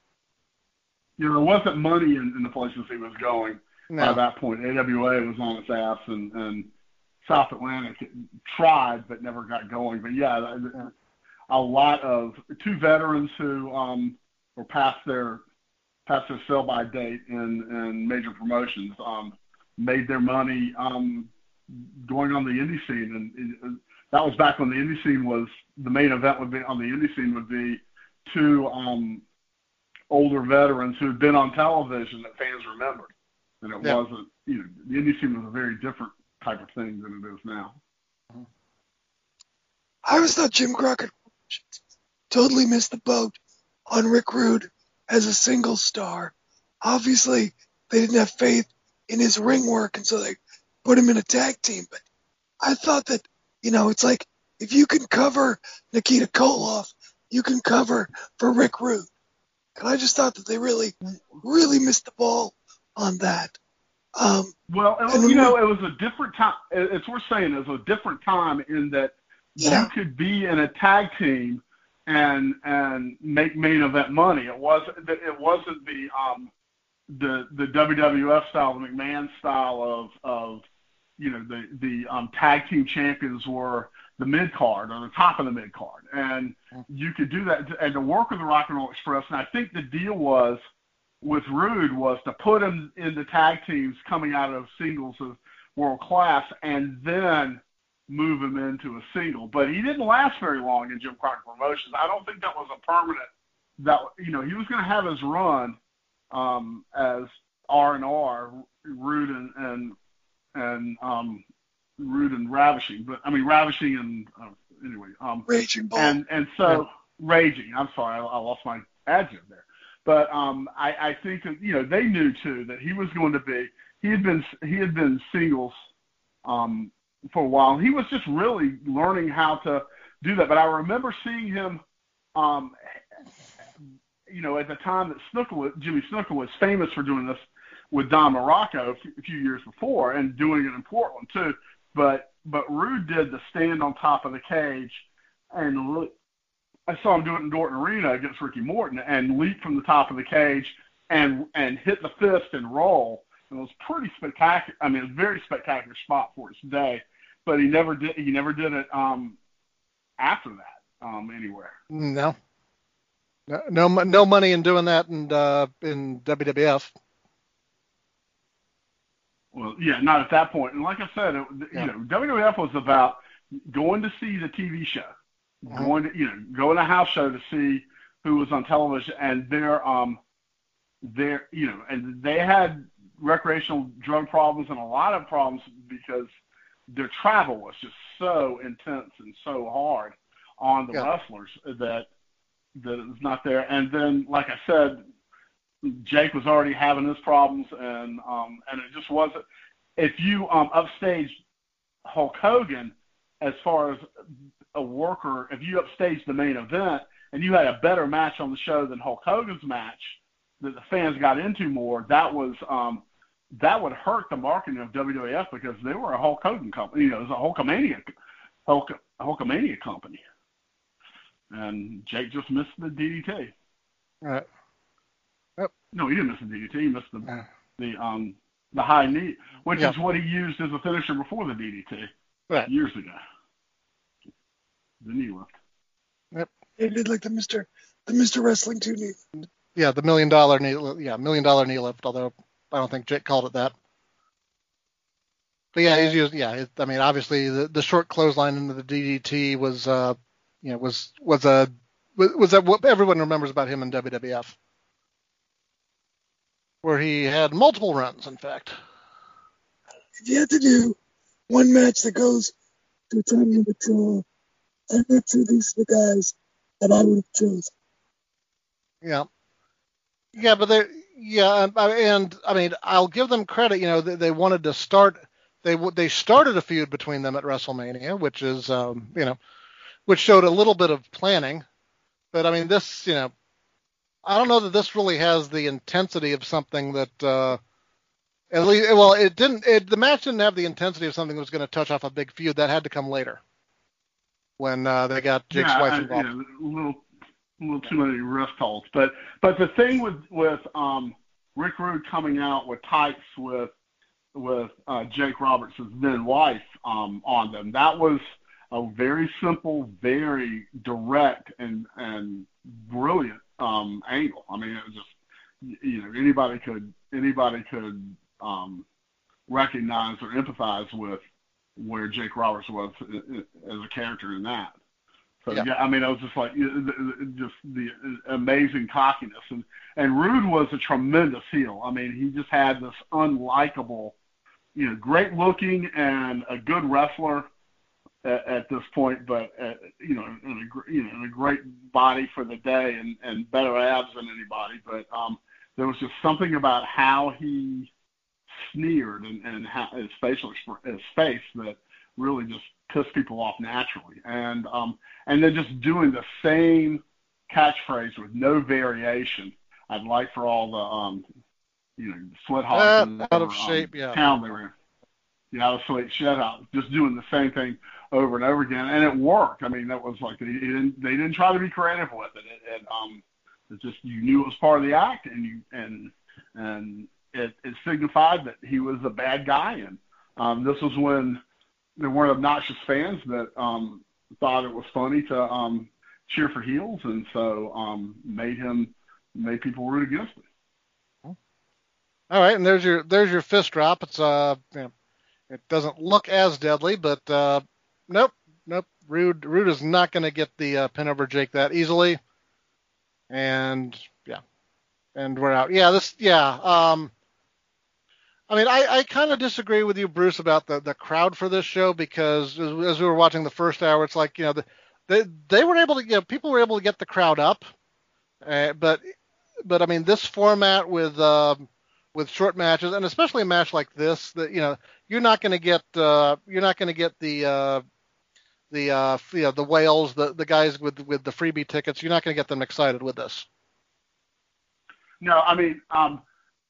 [SPEAKER 3] There wasn't money in the places he was going by that point. AWA was on its ass, and South Atlantic tried but never got going. But a lot of two veterans who were past their sell-by date in major promotions made their money going on the indie scene, and that was back when the indie scene was the main event. Would be on the indie scene would be two older veterans who had been on television that fans remembered, and it wasn't. The indie scene was a very different type of thing than it is now.
[SPEAKER 2] I always thought Jim Crockett totally missed the boat on Rick Rude as a single star. Obviously, they didn't have faith in his ring work, and so they put him in a tag team. But I thought that, it's like if you can cover Nikita Koloff, you can cover for Rick Rude. And I just thought that they really, really missed the ball on that.
[SPEAKER 3] It was a different time. It's worth saying it was a different time in that you could be in a tag team and make main event money. It wasn't the WWF style, the McMahon style of the tag team champions were the mid card or the top of the mid card, and you could do that and to work with the Rock and Roll Express. And I think the deal was with Rude was to put him in the tag teams coming out of singles of World Class, and then move him into a single. But he didn't last very long in Jim Crockett Promotions. I don't think that was a permanent. He was going to have his run as R&R, Rude and Rude and Ravishing, but I mean Ravishing and anyway.
[SPEAKER 2] Raging Bull.
[SPEAKER 3] And so Raging. I'm sorry, I lost my adjective there. But I think that they knew too that he was going to be. He had been singles for a while. He was just really learning how to do that. But I remember seeing him, at the time that Jimmy Snuka was famous for doing this with Don Morocco a few years before, and doing it in Portland too. But Rude did the stand on top of the cage, and I saw him do it in Dorton Arena against Ricky Morton, and leap from the top of the cage and hit the fist and roll. And it was pretty spectacular. I mean, it was a very spectacular spot for its day, but he never did it after that anywhere.
[SPEAKER 1] No. No money in doing that in WWF.
[SPEAKER 3] Well, yeah, not at that point. And like I said, WWF was about going to see the TV show, going to a house show to see who was on television, and and they had recreational drug problems and a lot of problems because their travel was just so intense and so hard on the wrestlers that it was not there. And then, like I said, Jake was already having his problems, and it just wasn't. If you upstaged Hulk Hogan as far as a worker, if you upstaged the main event and you had a better match on the show than Hulk Hogan's match that the fans got into more, that would hurt the marketing of WWF because they were a Hulk Hogan company. It was a Hulkamania company. And Jake just missed the DDT.
[SPEAKER 1] Right. Yep.
[SPEAKER 3] No, he didn't miss the DDT. He missed the high knee, which is what he used as a finisher before the DDT years ago. The knee lift.
[SPEAKER 1] Yep.
[SPEAKER 2] He did like the Mr. Wrestling 2 knee.
[SPEAKER 1] Yeah, the $1 million knee. Yeah, $1 million knee lift. Although I don't think Jake called it that. But yeah, he's used. Yeah, I mean, obviously the short clothesline into the DDT was what everyone remembers about him in WWF, where he had multiple runs. In fact,
[SPEAKER 2] if you had to do one match that goes to a time limit draw, I'm not sure these are the guys that I would have chosen.
[SPEAKER 1] Yeah, but and I mean, I'll give them credit. They wanted to start. They started a feud between them at WrestleMania, which is which showed a little bit of planning. But I mean, this I don't know that this really has the intensity of something that at least it didn't. The match didn't have the intensity of something that was going to touch off a big feud. That had to come later when they got Jake's wife involved.
[SPEAKER 3] A little too many wrist holds. But the thing with Rick Rude coming out with tights with Jake Roberts' then wife on them, that was a very simple, very direct and brilliant angle. I mean, it was just anybody could recognize or empathize with where Jake Roberts was as a character in that. So I mean, it was just like just the amazing cockiness, and Rude was a tremendous heel. I mean, he just had this unlikable, great looking and a good wrestler at this point, but in a great body for the day and better abs than anybody. But there was just something about how he sneered and how his face that really just pissed people off naturally, and then just doing the same catchphrase with no variation. I'd like for all the sweat hogs
[SPEAKER 1] out of shape,
[SPEAKER 3] town they were in. Out of sweat, shut out, just doing the same thing over and over again, and it worked. I mean, that was like they didn't try to be creative with it. It's just you knew it was part of the act, and it signified that he was a bad guy, and this was when there weren't obnoxious fans that thought it was funny to cheer for heels, and so made people root against it.
[SPEAKER 1] All right, and there's your fist drop. It's it doesn't look as deadly, but nope. Rude is not going to get the pin over Jake that easily, and we're out. I mean, I kind of disagree with you, Bruce, about the crowd for this show, because as we were watching the first hour, it's like, they were able to, people were able to get the crowd up, but I mean, this format with short matches, and especially a match like this, that you're not going to get the whales, the guys with the freebie tickets. You're not going to get them excited with this.
[SPEAKER 3] No, I mean,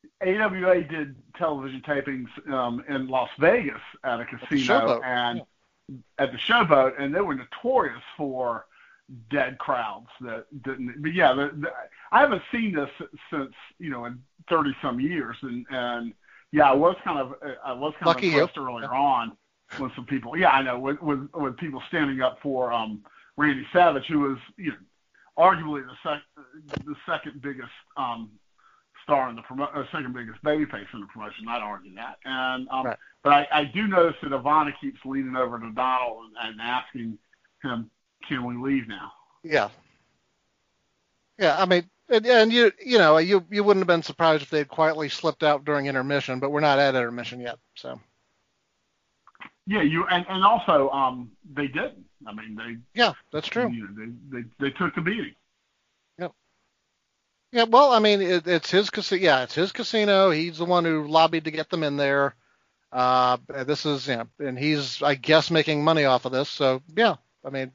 [SPEAKER 3] AWA did television tapings in Las Vegas at a casino, at the Showboat, and they were notorious for dead crowds that didn't. But yeah, I haven't seen this since in 30 some years, and yeah, I was kind of
[SPEAKER 1] Lucky
[SPEAKER 3] impressed
[SPEAKER 1] you.
[SPEAKER 3] earlier on when some people, yeah, I know, with people standing up for Randy Savage, who was arguably the second biggest star in the second biggest babyface in the promotion. I'd argue that, and
[SPEAKER 1] Right.
[SPEAKER 3] but I do notice that Ivana keeps leaning over to Donald and asking him, "Can we leave now?"
[SPEAKER 1] Yeah. Yeah, I mean, and you wouldn't have been surprised if they'd quietly slipped out during intermission, but we're not at intermission yet, so.
[SPEAKER 3] Yeah, and also they didn't. I mean,
[SPEAKER 1] Yeah, that's true.
[SPEAKER 3] They took the beating.
[SPEAKER 1] Yep. Yeah, well, I mean, it's his casino. Yeah, it's his casino. He's the one who lobbied to get them in there. This is, and he's, I guess, making money off of this. So yeah, I mean,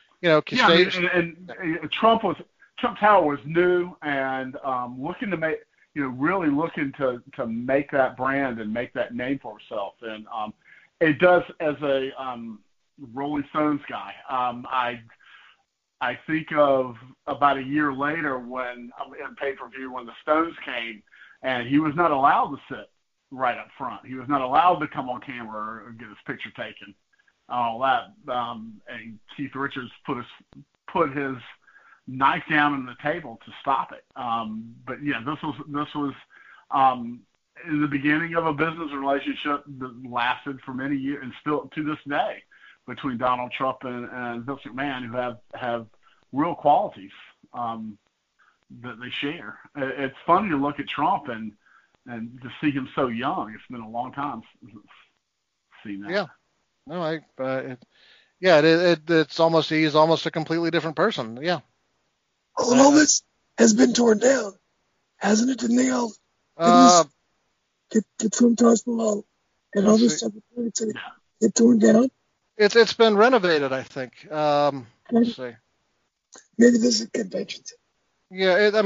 [SPEAKER 3] and Trump Tower was new and looking to make, really looking to make that brand and make that name for himself. And it does, as a Rolling Stones guy. I think of about a year later when in pay-per-view when the Stones came, and he was not allowed to sit right up front. He was not allowed to come on camera or get his picture taken. All that, and Keith Richards put his knife down on the table to stop it. But yeah, this was in the beginning of a business relationship that lasted for many years, and still to this day, between Donald Trump and Vince McMahon, who have real qualities that they share. It's funny to look at Trump and to see him so young. It's been a long time since seen that.
[SPEAKER 1] Yeah. No, it's almost, he's almost a completely different person. Yeah.
[SPEAKER 2] Well, and all this has been torn down, hasn't it? Didn't they all get Trump Taj Mahal and all this stuff get torn down?
[SPEAKER 1] It's been renovated, I think. Let's see.
[SPEAKER 2] Maybe this is a convention.
[SPEAKER 1] Yeah, I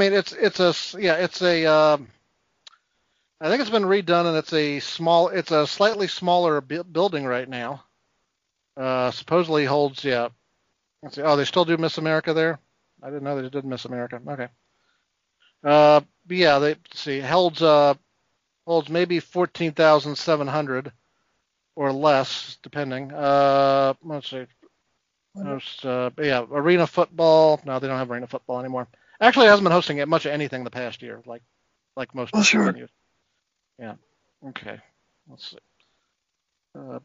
[SPEAKER 1] think it's been redone, and it's a slightly smaller building right now. Supposedly holds, yeah. Let's see. Oh, they still do Miss America there? I didn't know they did Miss America. Okay. But yeah, holds maybe 14,700 or less, depending. Let's see. Arena football. No, they don't have arena football anymore. Actually, it hasn't been hosting much of anything the past year, like most venues. Yeah. Okay. Let's see.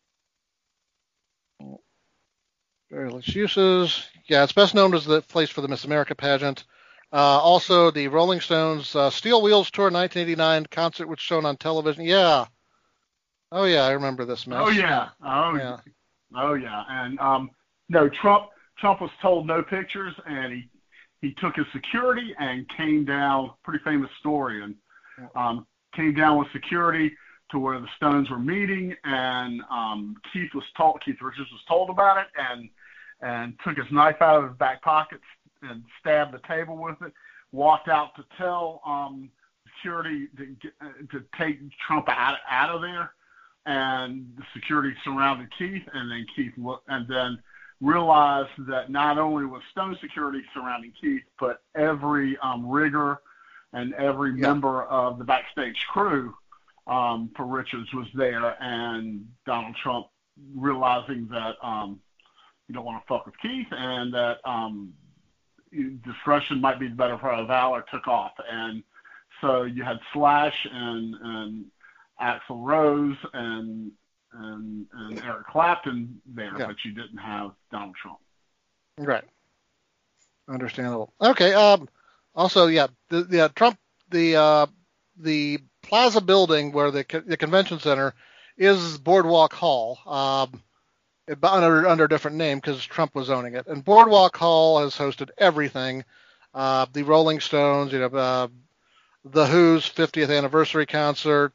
[SPEAKER 1] Various uses. Yeah, it's best known as the place for the Miss America pageant. Also, the Rolling Stones Steel Wheels Tour 1989 concert was shown on television. Yeah. Oh yeah, I remember this mess.
[SPEAKER 3] Oh yeah. Oh yeah. And no, Trump was told no pictures, and he took his security and came down. Pretty famous story, and came down with security to where the Stones were meeting, and Keith Richards was told about it, and took his knife out of his back pocket and stabbed the table with it. Walked out to tell security to take Trump out of there, and the security surrounded Keith, and then Keith looked, and then realized that not only was Stone security surrounding Keith, but every rigger and every member of the backstage crew for Richards was there, and Donald Trump, realizing that you don't want to fuck with Keith and that discretion might be the better part of valor, took off. And so you had Slash and Axl Rose and Eric Clapton there, but you didn't have Donald Trump.
[SPEAKER 1] Right. Understandable. Okay. Also, Trump, the Plaza building where the convention center is Boardwalk Hall, under a different name because Trump was owning it. And Boardwalk Hall has hosted everything. The Rolling Stones, the Who's 50th anniversary concert.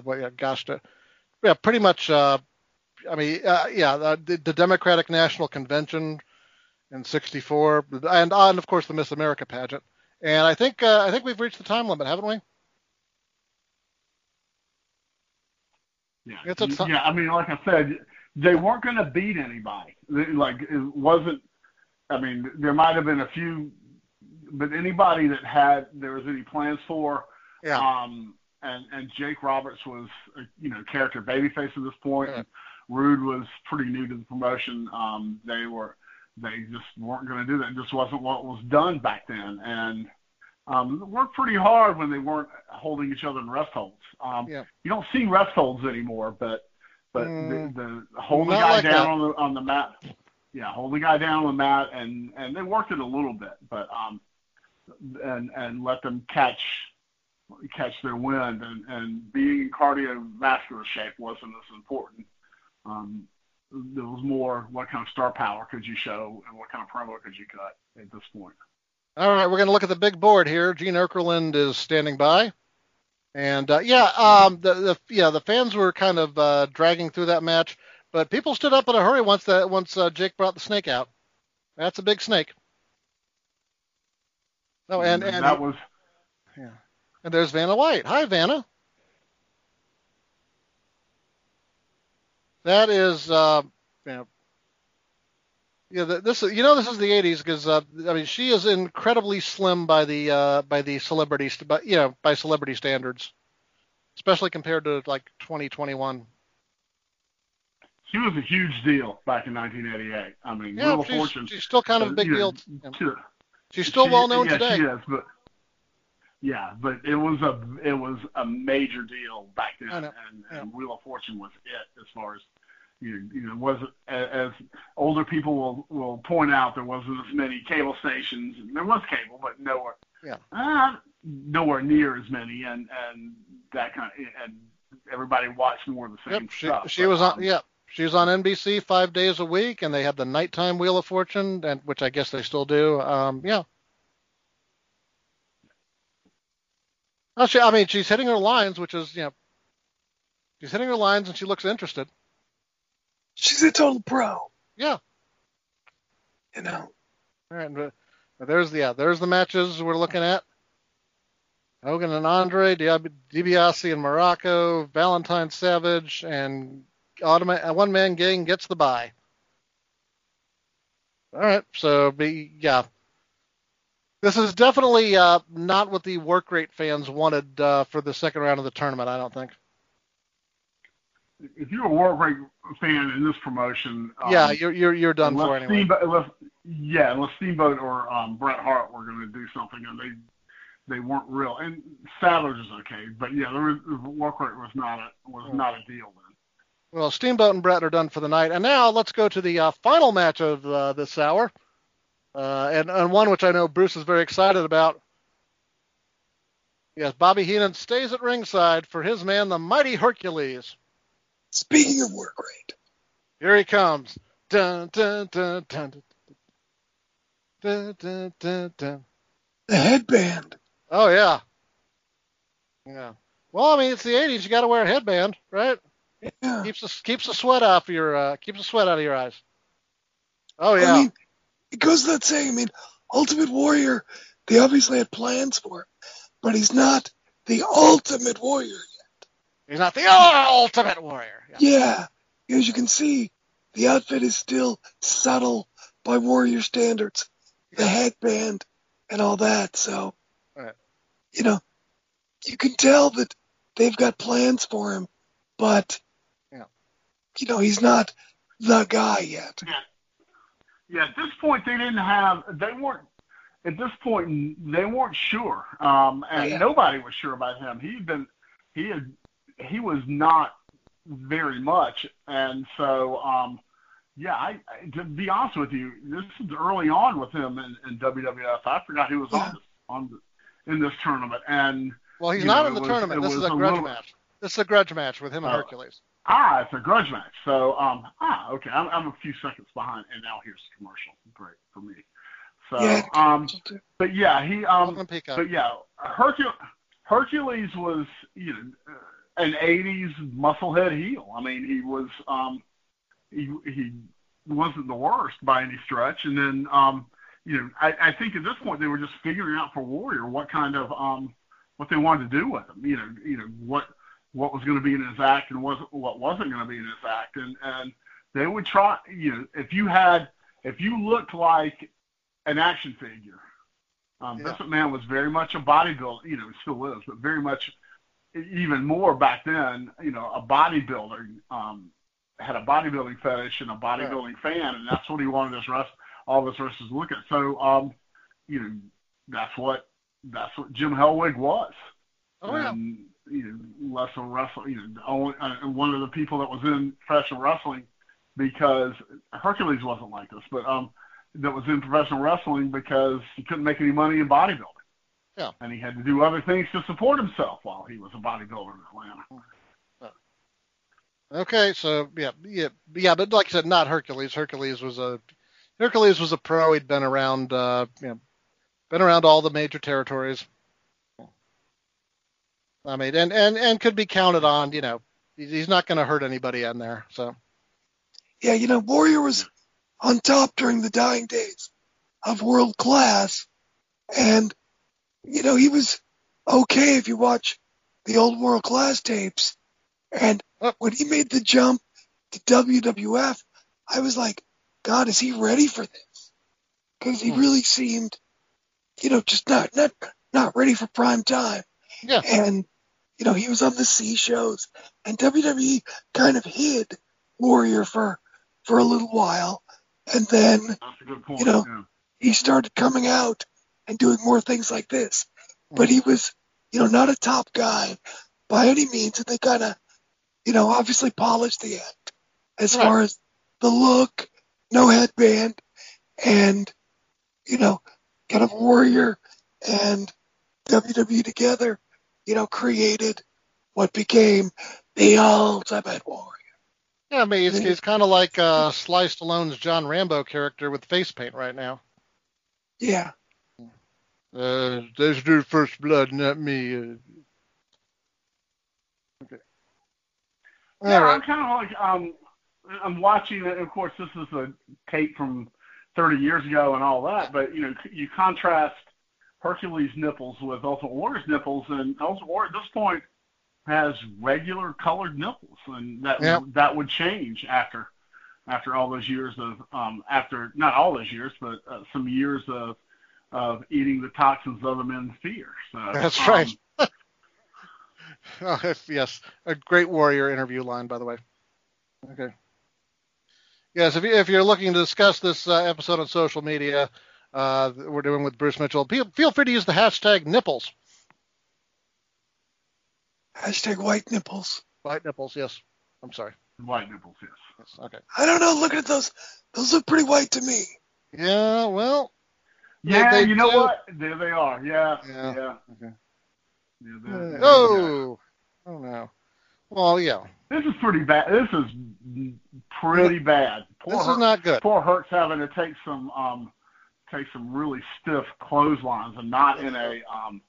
[SPEAKER 1] Pretty much. The Democratic National Convention in '64, and of course the Miss America pageant. And I think we've reached the time limit, haven't we?
[SPEAKER 3] Yeah. I mean, like I said, they weren't going to beat anybody. Like, it wasn't. I mean, there might have been a few, but anybody that there was any plans for.
[SPEAKER 1] Yeah.
[SPEAKER 3] And Jake Roberts was, character babyface at this point.
[SPEAKER 1] Yeah.
[SPEAKER 3] Rude was pretty new to the promotion. They just weren't going to do that. It just wasn't what was done back then. And it worked pretty hard when they weren't holding each other in rest holds. You don't see rest holds anymore, but the hold the guy down on the mat. Yeah, hold the guy down on the mat, and they worked it a little bit, but and let them catch their wind, and being in cardiovascular shape wasn't as important. There was more what kind of star power could you show and what kind of promo could you cut at this point.
[SPEAKER 1] All right, we're going to look at the big board here. Gene Okerlund is standing by. And, the fans were kind of dragging through that match, but people stood up in a hurry once Jake brought the snake out. That's a big snake. Oh, and
[SPEAKER 3] that was...
[SPEAKER 1] Yeah. And there's Vanna White. Hi, Vanna. That is, this is the 80s because she is incredibly slim by the celebrity by celebrity standards, especially compared to like 2021.
[SPEAKER 3] She was a huge deal back in 1988. I mean, Wheel of Fortune.
[SPEAKER 1] She's still kind of a big deal. She's still well known today.
[SPEAKER 3] She is, but it was a major deal back then, and Wheel of Fortune was it as far as. Wasn't as older people will point out, there wasn't as many cable stations. There was cable, but nowhere near as many, and that kind of, and everybody watched more of the same stuff.
[SPEAKER 1] She was on NBC 5 days a week, and they had the nighttime Wheel of Fortune, which I guess they still do. She's hitting her lines, which is she's hitting her lines, and she looks interested.
[SPEAKER 2] She's a total pro.
[SPEAKER 1] Yeah.
[SPEAKER 2] All
[SPEAKER 1] right, but there's the matches we're looking at. Hogan and Andre, DiBiase and Morocco, Valentine Savage, and One Man Gang gets the bye. All right, so this is definitely not what the work rate fans wanted for the second round of the tournament, I don't think.
[SPEAKER 3] If you're a work rate fan in this promotion,
[SPEAKER 1] you're done for anyway.
[SPEAKER 3] Unless Steamboat or Bret Hart were going to do something, and they weren't real. And Savage is okay, but the work rate was not a deal then.
[SPEAKER 1] Well, Steamboat and Bret are done for the night, and now let's go to the final match of this hour, and one which I know Bruce is very excited about. Yes, Bobby Heenan stays at ringside for his man, the Mighty Hercules.
[SPEAKER 2] Speaking of work rate,
[SPEAKER 1] here he comes. Dun, dun, dun, dun, dun, dun, dun, dun.
[SPEAKER 2] The headband.
[SPEAKER 1] Oh yeah. Well, it's the 80s. You got to wear a headband, right?
[SPEAKER 2] Yeah.
[SPEAKER 1] Keeps the sweat out of your eyes. Oh yeah.
[SPEAKER 2] It goes without saying. Ultimate Warrior. They obviously had plans for him, but he's not the Ultimate Warrior.
[SPEAKER 1] He's not the Ultimate Warrior.
[SPEAKER 2] Yeah. As you can see, the outfit is still subtle by Warrior standards. The headband and all that. So,
[SPEAKER 1] right.
[SPEAKER 2] You can tell that they've got plans for him, but, he's not the guy yet.
[SPEAKER 3] Yeah, at this point, they weren't sure. And nobody was sure about him. He was not very much, and so to be honest with you, this is early on with him in WWF. I forgot he was in this tournament, and
[SPEAKER 1] he's not in the tournament. This is a grudge match. This is a grudge match with him and Hercules.
[SPEAKER 3] It's a grudge match. So okay, I'm a few seconds behind, and now here's the commercial. Great for me. So Hercules was an 80s musclehead heel. He was he wasn't the worst by any stretch. And then I think at this point they were just figuring out for Warrior what kind of what they wanted to do with him. What was going to be in his act and what wasn't going to be in his act. And they would try. If you looked like an action figure, Vince McMahon was very much a bodybuilder. He still is, but very much, even more back then. A bodybuilder. Had a bodybuilding fetish and a bodybuilding fan, and that's what he wanted all of his wrestlers to look at. So, that's what Jim Hellwig was.
[SPEAKER 1] Oh, yeah.
[SPEAKER 3] And, less of a wrestler, only one of the people that was in professional wrestling, because Hercules wasn't like this, but that was in professional wrestling because he couldn't make any money in bodybuilding.
[SPEAKER 1] Yeah.
[SPEAKER 3] And he had to do other things to support himself while he was a bodybuilder in Atlanta.
[SPEAKER 1] Okay, so yeah, but like I said, not Hercules. Hercules was a pro. He'd been around, been around all the major territories. I mean, and could be counted on. He's not going to hurt anybody in there. So.
[SPEAKER 2] Yeah, Warrior was on top during the dying days of World Class, and he was okay if you watch the old World Class tapes. And when he made the jump to WWF, I was like, God, is he ready for this? Because he really seemed, just not ready for prime time.
[SPEAKER 1] Yeah.
[SPEAKER 2] And, he was on the C shows, and WWE kind of hid Warrior for a little while. And then,
[SPEAKER 3] That's a good point.
[SPEAKER 2] he started coming out and doing more things like this. But he was, not a top guy by any means. And they kind of, obviously polished the act as far as the look, no headband, and, kind of Warrior and WWE together, created what became the Ultimate Warrior.
[SPEAKER 1] Yeah, I mean, it's kind of like Sly Stallone's John Rambo character with face paint right now.
[SPEAKER 2] Yeah.
[SPEAKER 1] There's your first blood, not me. Okay.
[SPEAKER 3] Yeah, I'm kind of like I'm watching it. Of course, this is a tape from 30 years ago and all that, but you contrast Hercules' nipples with Ultimate Warrior's nipples, and Ultimate Warrior at this point has regular colored nipples, and that would change after all those years of after not all those years, but some years of eating the toxins of the men's fear. So
[SPEAKER 1] that's right. Oh, yes, a great Warrior interview line, by the way. Okay. Yes, if you're looking to discuss this episode on social media, we're doing with Bruce Mitchell, feel free to use the hashtag nipples.
[SPEAKER 2] Hashtag white nipples.
[SPEAKER 1] White nipples, yes. I'm sorry.
[SPEAKER 3] White nipples, yes.
[SPEAKER 1] Okay.
[SPEAKER 2] I don't know. Looking at those look pretty white to me.
[SPEAKER 1] Yeah, well.
[SPEAKER 3] Yeah,
[SPEAKER 1] they
[SPEAKER 3] you know
[SPEAKER 1] do.
[SPEAKER 3] what? There they are. Yeah.
[SPEAKER 1] Okay.
[SPEAKER 3] Yeah,
[SPEAKER 1] oh no. Well, yeah.
[SPEAKER 3] This is pretty bad. This is pretty bad.
[SPEAKER 1] This is not good.
[SPEAKER 3] Poor Hurt's having to take some really stiff clotheslines, and not in a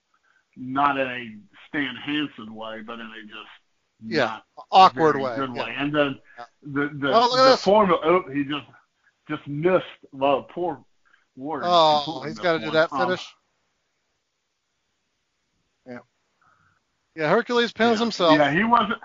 [SPEAKER 3] Stan Hansen way, but in a just
[SPEAKER 1] awkward way.
[SPEAKER 3] Good way. And then the formula, he just missed. Well, poor Warrior.
[SPEAKER 1] Oh, he's got to do that finish. Yeah, Hercules pins himself.
[SPEAKER 3] Yeah, he wasn't.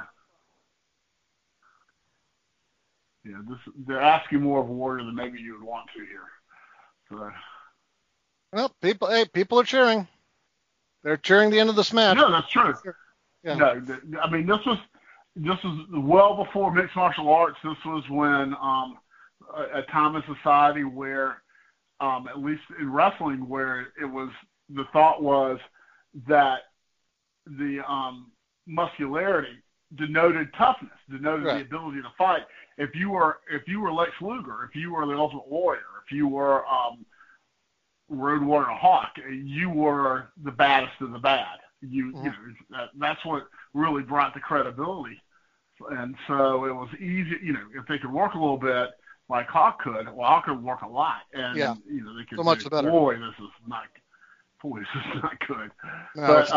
[SPEAKER 3] Yeah, they're asking more of a Warrior than maybe you would want to here. So.
[SPEAKER 1] Well, people are cheering. They're cheering the end of this match.
[SPEAKER 3] No, that's true.
[SPEAKER 1] Yeah.
[SPEAKER 3] No, I mean this was well before mixed martial arts. This was when a time in society where, at least in wrestling, where it was the thought was that the muscularity denoted toughness, denoted the ability to fight. If you were Lex Luger, if you were the Ultimate Warrior, if you were Road Warrior Hawk, you were the baddest of the bad. That's what really brought the credibility. And so it was easy, if they could work a little bit like Hawk could. Well, Hawk could work a lot, and they could.
[SPEAKER 1] So much better.
[SPEAKER 3] Boy, this is not good.
[SPEAKER 1] No,
[SPEAKER 3] but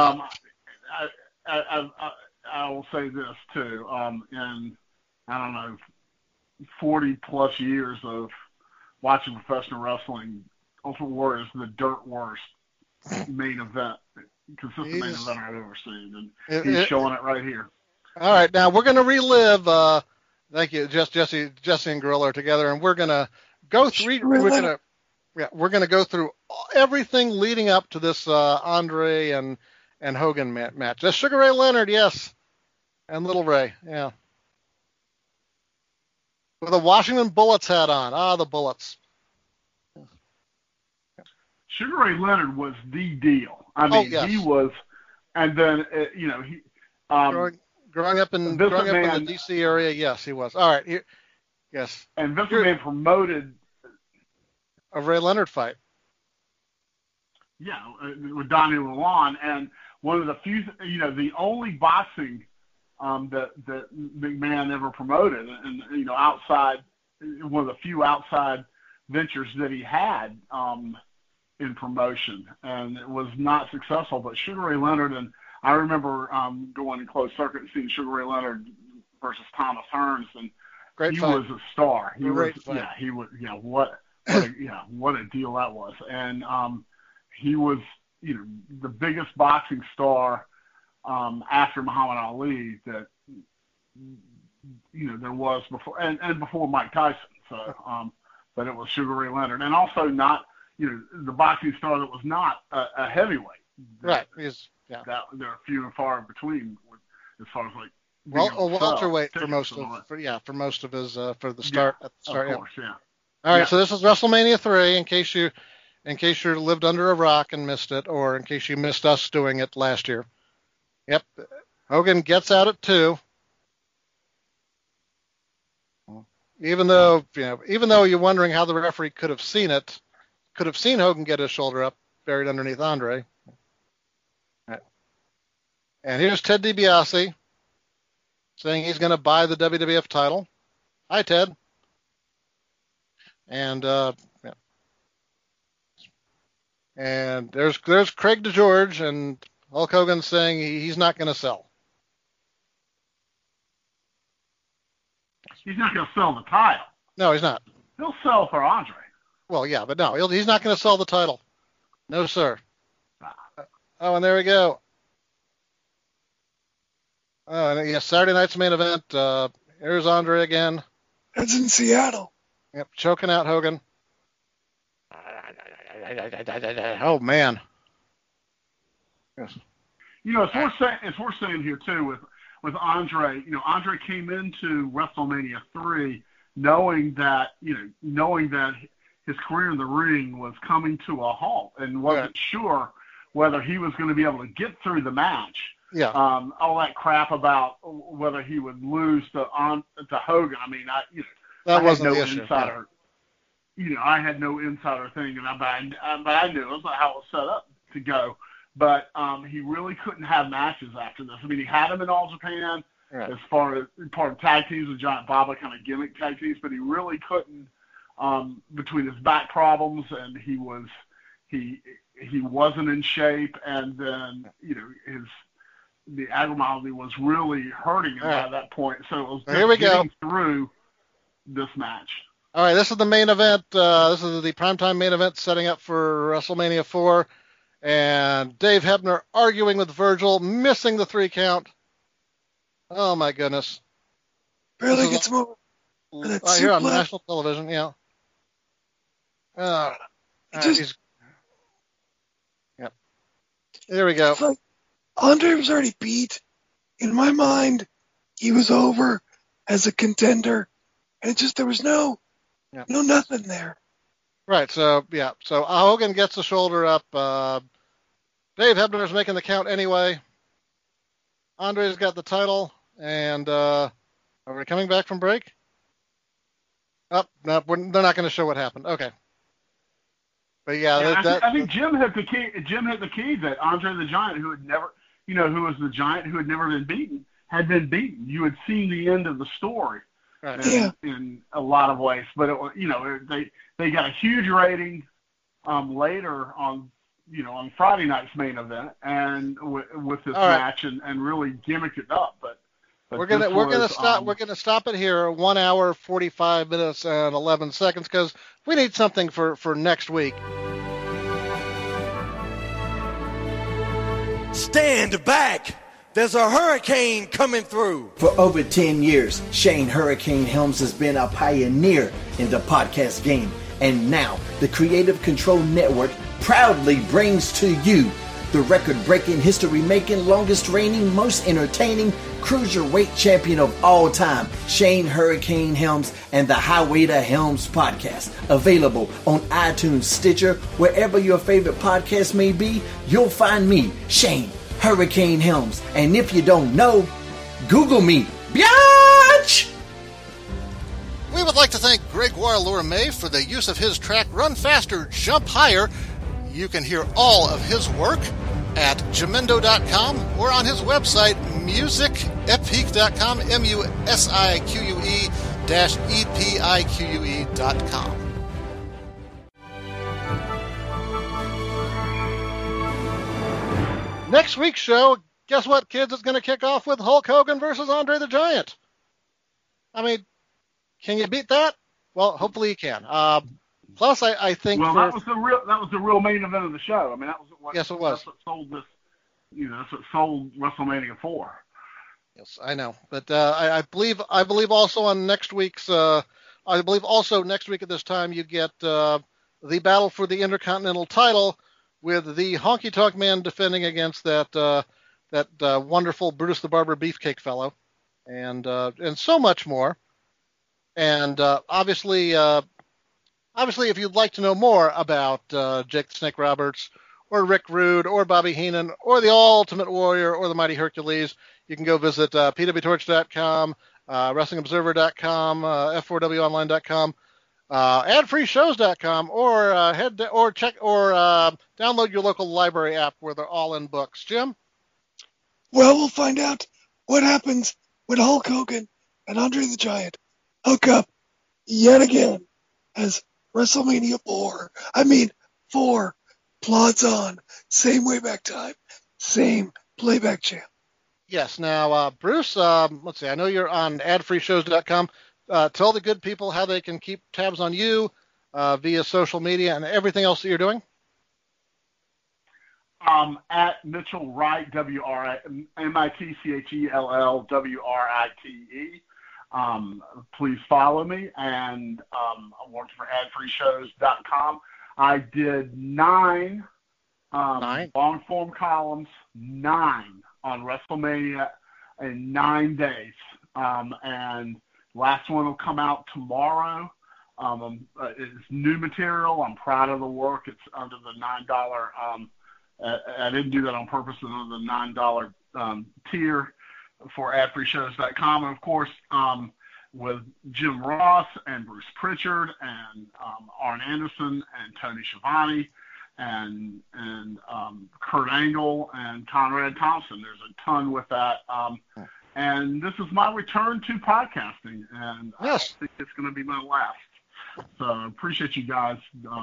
[SPEAKER 3] I will say this too. In I don't know, 40 plus years of watching professional wrestling, Ultimate Warrior is the dirt worst main event, consistent main event I've ever seen, and he's showing it right here.
[SPEAKER 1] All right, now we're going to relive Thank you. Jesse and Gorilla are together, and we're gonna go through. We're gonna go through everything leading up to this Andre and Hogan match. That's Sugar Ray Leonard, yes, and Little Ray, yeah, with a Washington Bullets hat on. Ah, the Bullets.
[SPEAKER 3] Sugar Ray Leonard was the deal. I mean,
[SPEAKER 1] yes.
[SPEAKER 3] He was, and then he.
[SPEAKER 1] Growing up in the D.C. area, yes, he was. All right, yes.
[SPEAKER 3] And Vince McMahon promoted
[SPEAKER 1] a Ray Leonard fight.
[SPEAKER 3] Yeah, with Donnie Lalonde, and one of the few, the only boxing that McMahon ever promoted, and outside, one of the few outside ventures that he had in promotion, and it was not successful. But Sugar Ray Leonard, and I remember going in closed circuit and seeing Sugar Ray Leonard versus Thomas Hearns, and he was a star. What a deal that was. And he was, the biggest boxing star after Muhammad Ali that there was before, and before Mike Tyson. So, but it was Sugar Ray Leonard, and also not, the boxing star that was not a heavyweight.
[SPEAKER 1] Right.
[SPEAKER 3] That they're few and far in between as far as like
[SPEAKER 1] welterweight for most of his for the start.
[SPEAKER 3] Yeah,
[SPEAKER 1] at the start,
[SPEAKER 3] of course, yeah.
[SPEAKER 1] All right, so this is WrestleMania 3. In case you lived under a rock and missed it, or in case you missed us doing it last year. Yep, Hogan gets out at 2. Even though you're wondering how the referee could have seen Hogan get his shoulder up, buried underneath Andre. And here's Ted DiBiase saying he's going to buy the WWF title. Hi, Ted. And and there's Craig DeGeorge, and Hulk Hogan saying he's not going to sell.
[SPEAKER 3] He's not going to sell the title.
[SPEAKER 1] No, he's not.
[SPEAKER 3] He'll sell for Andre.
[SPEAKER 1] Well, yeah, but no, he's not going to sell the title. No, sir. Oh, and there we go. Oh, and yes, Saturday night's main event. Here's Andre again.
[SPEAKER 2] That's in Seattle.
[SPEAKER 1] Yep, choking out Hogan. Oh man. Yes.
[SPEAKER 3] It's worth saying here too with Andre. Andre came into WrestleMania 3 knowing that his career in the ring was coming to a halt, and wasn't sure whether he was going to be able to get through the match.
[SPEAKER 1] Yeah.
[SPEAKER 3] All that crap about whether he would lose to Hogan. I mean,
[SPEAKER 1] that wasn't
[SPEAKER 3] no
[SPEAKER 1] the issue.
[SPEAKER 3] Insider. I had no insider thing, but I knew it was how it was set up to go. But he really couldn't have matches after this. I mean, he had them in All Japan as far as part of tag teams with Giant Baba, kind of gimmick tag teams, but he really couldn't between his back problems, and he wasn't in shape, and then the abnormality was really hurting him by that point. So it was just getting through this match.
[SPEAKER 1] All right, this is the main event. This is the primetime main event setting up for WrestleMania 4. And Dave Hebner arguing with Virgil, missing the 3 count. Oh, my goodness.
[SPEAKER 2] Barely gets moved.
[SPEAKER 1] Here on national television, yeah. Yep. There we go.
[SPEAKER 2] It's like Andre was already beat. In my mind, he was over as a contender. And there was no nothing there.
[SPEAKER 1] Right, so Hogan gets the shoulder up. Dave Hebner's making the count anyway. Andre's got the title, and are we coming back from break? Oh, no, they're not going to show what happened. Okay. But
[SPEAKER 3] I think Jim hit the key. Jim hit the key that Andre the Giant, who had never, who was the Giant who had never been beaten, had been beaten. You had seen the end of the story.
[SPEAKER 1] Right.
[SPEAKER 3] In a lot of ways, but they got a huge rating later on Friday night's main event, and with this match, and really gimmicked it up. But
[SPEAKER 1] we're gonna stop it here. 1 hour 45 minutes and 11 seconds because we need something for next week.
[SPEAKER 4] Stand back. There's a hurricane coming through.
[SPEAKER 5] For over 10 years, Shane Hurricane Helms has been a pioneer in the podcast game. And now, the Creative Control Network proudly brings to you the record-breaking, history-making, longest-reigning, most entertaining cruiserweight champion of all time, Shane Hurricane Helms and the Highway to Helms podcast. Available on iTunes, Stitcher, wherever your favorite podcast may be, you'll find me, Shane Hurricane Helms. And if you don't know, Google me. Biatch!
[SPEAKER 1] We would like to thank Gregoire Lourmet for the use of his track Run Faster, Jump Higher. You can hear all of his work at Jamendo.com or on his website, musicepique.com, musique-epique.com. Next week's show, guess what, kids? It's going to kick off with Hulk Hogan versus Andre the Giant. I mean, can you beat that? Well, hopefully you can. Plus, I think.
[SPEAKER 3] Well, that was the real main event of the show. I mean, that was what.
[SPEAKER 1] Yes, it was.
[SPEAKER 3] That's what sold this. That's what sold WrestleMania 4.
[SPEAKER 1] Yes, I know. But I believe also on next week's. I believe also next week at this time you get the battle for the Intercontinental title with the Honky Tonk Man defending against that wonderful Brutus the Barber Beefcake fellow, and so much more. And obviously, if you'd like to know more about Jake the Snake Roberts or Rick Rude or Bobby Heenan or the Ultimate Warrior or the Mighty Hercules, you can go visit pwtorch.com, wrestlingobserver.com, f4wonline.com, adfreeshows.com, or download your local library app where they're all in books. Jim?
[SPEAKER 2] Well, we'll find out what happens when Hulk Hogan and Andre the Giant hook up yet again as WrestleMania 4 plods on. Same way back time, same playback channel.
[SPEAKER 1] Yes. Now, Bruce, let's see. I know you're on adfreeshows.com. Tell the good people how they can keep tabs on you via social media and everything else that you're doing.
[SPEAKER 3] At Mitchell Wright, MITCHELLWRITE. Please follow me, and I'm working for adfreeshows.com. I did 9 long-form columns, 9 on WrestleMania in 9 days, and last one will come out tomorrow. It's new material. I'm proud of the work. It's under the $9. I didn't do that on purpose. It's under the $9 tier for adfreeshows.com, and of course with Jim Ross and Bruce Pritchard and Arn Anderson and Tony Schiavone and Kurt Angle and Conrad Thompson. There's a ton with that. And this is my return to podcasting, and
[SPEAKER 1] yes.
[SPEAKER 3] I think it's going to be my last. So I appreciate you guys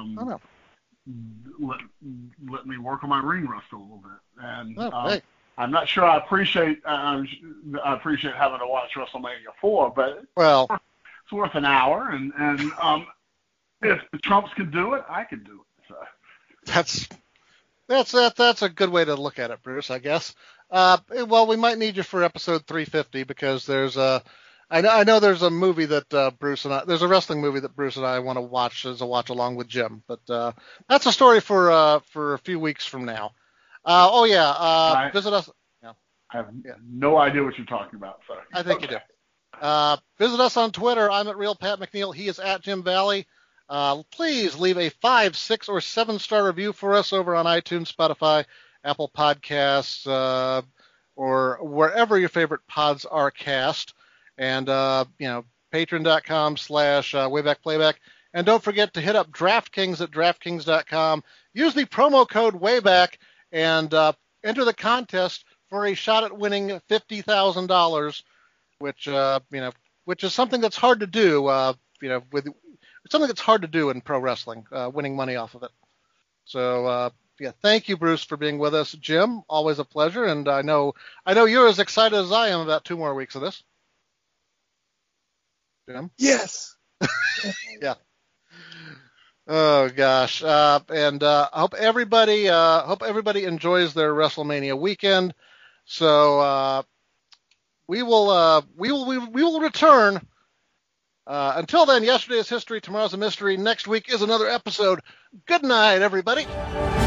[SPEAKER 3] let me work on my ring rust a little bit. And I'm not sure I appreciate having to watch WrestleMania 4, but it's worth an hour. And if the Trumps could do it, I could do it. So.
[SPEAKER 1] That's a good way to look at it, Bruce, I guess. Well, we might need you for episode 350 because there's I know there's a movie that there's a wrestling movie that Bruce and I want to watch as a watch along with Jim, but that's a story for a few weeks from now. Visit us. Yeah.
[SPEAKER 3] I have no idea what you're talking about. Sorry.
[SPEAKER 1] I think you do. Visit us on Twitter. I'm at Real Pat McNeil. He is at Jim Valley. Please leave a 5, 6, or 7-star review for us over on iTunes, Spotify, Apple Podcasts, or wherever your favorite pods are cast. And, patreon.com/waybackplayback. And don't forget to hit up DraftKings at DraftKings.com. Use the promo code WAYBACK and enter the contest for a shot at winning $50,000, which is something that's hard to do, it's something that's hard to do in pro wrestling, winning money off of it. So, thank you, Bruce, for being with us. Jim, always a pleasure, and I know you're as excited as I am about 2 more weeks of this. Jim?
[SPEAKER 2] Yes.
[SPEAKER 1] Yeah. Oh gosh. I hope everybody enjoys their WrestleMania weekend. So we will return. Until then, yesterday is history, tomorrow's a mystery. Next week is another episode. Good night, everybody.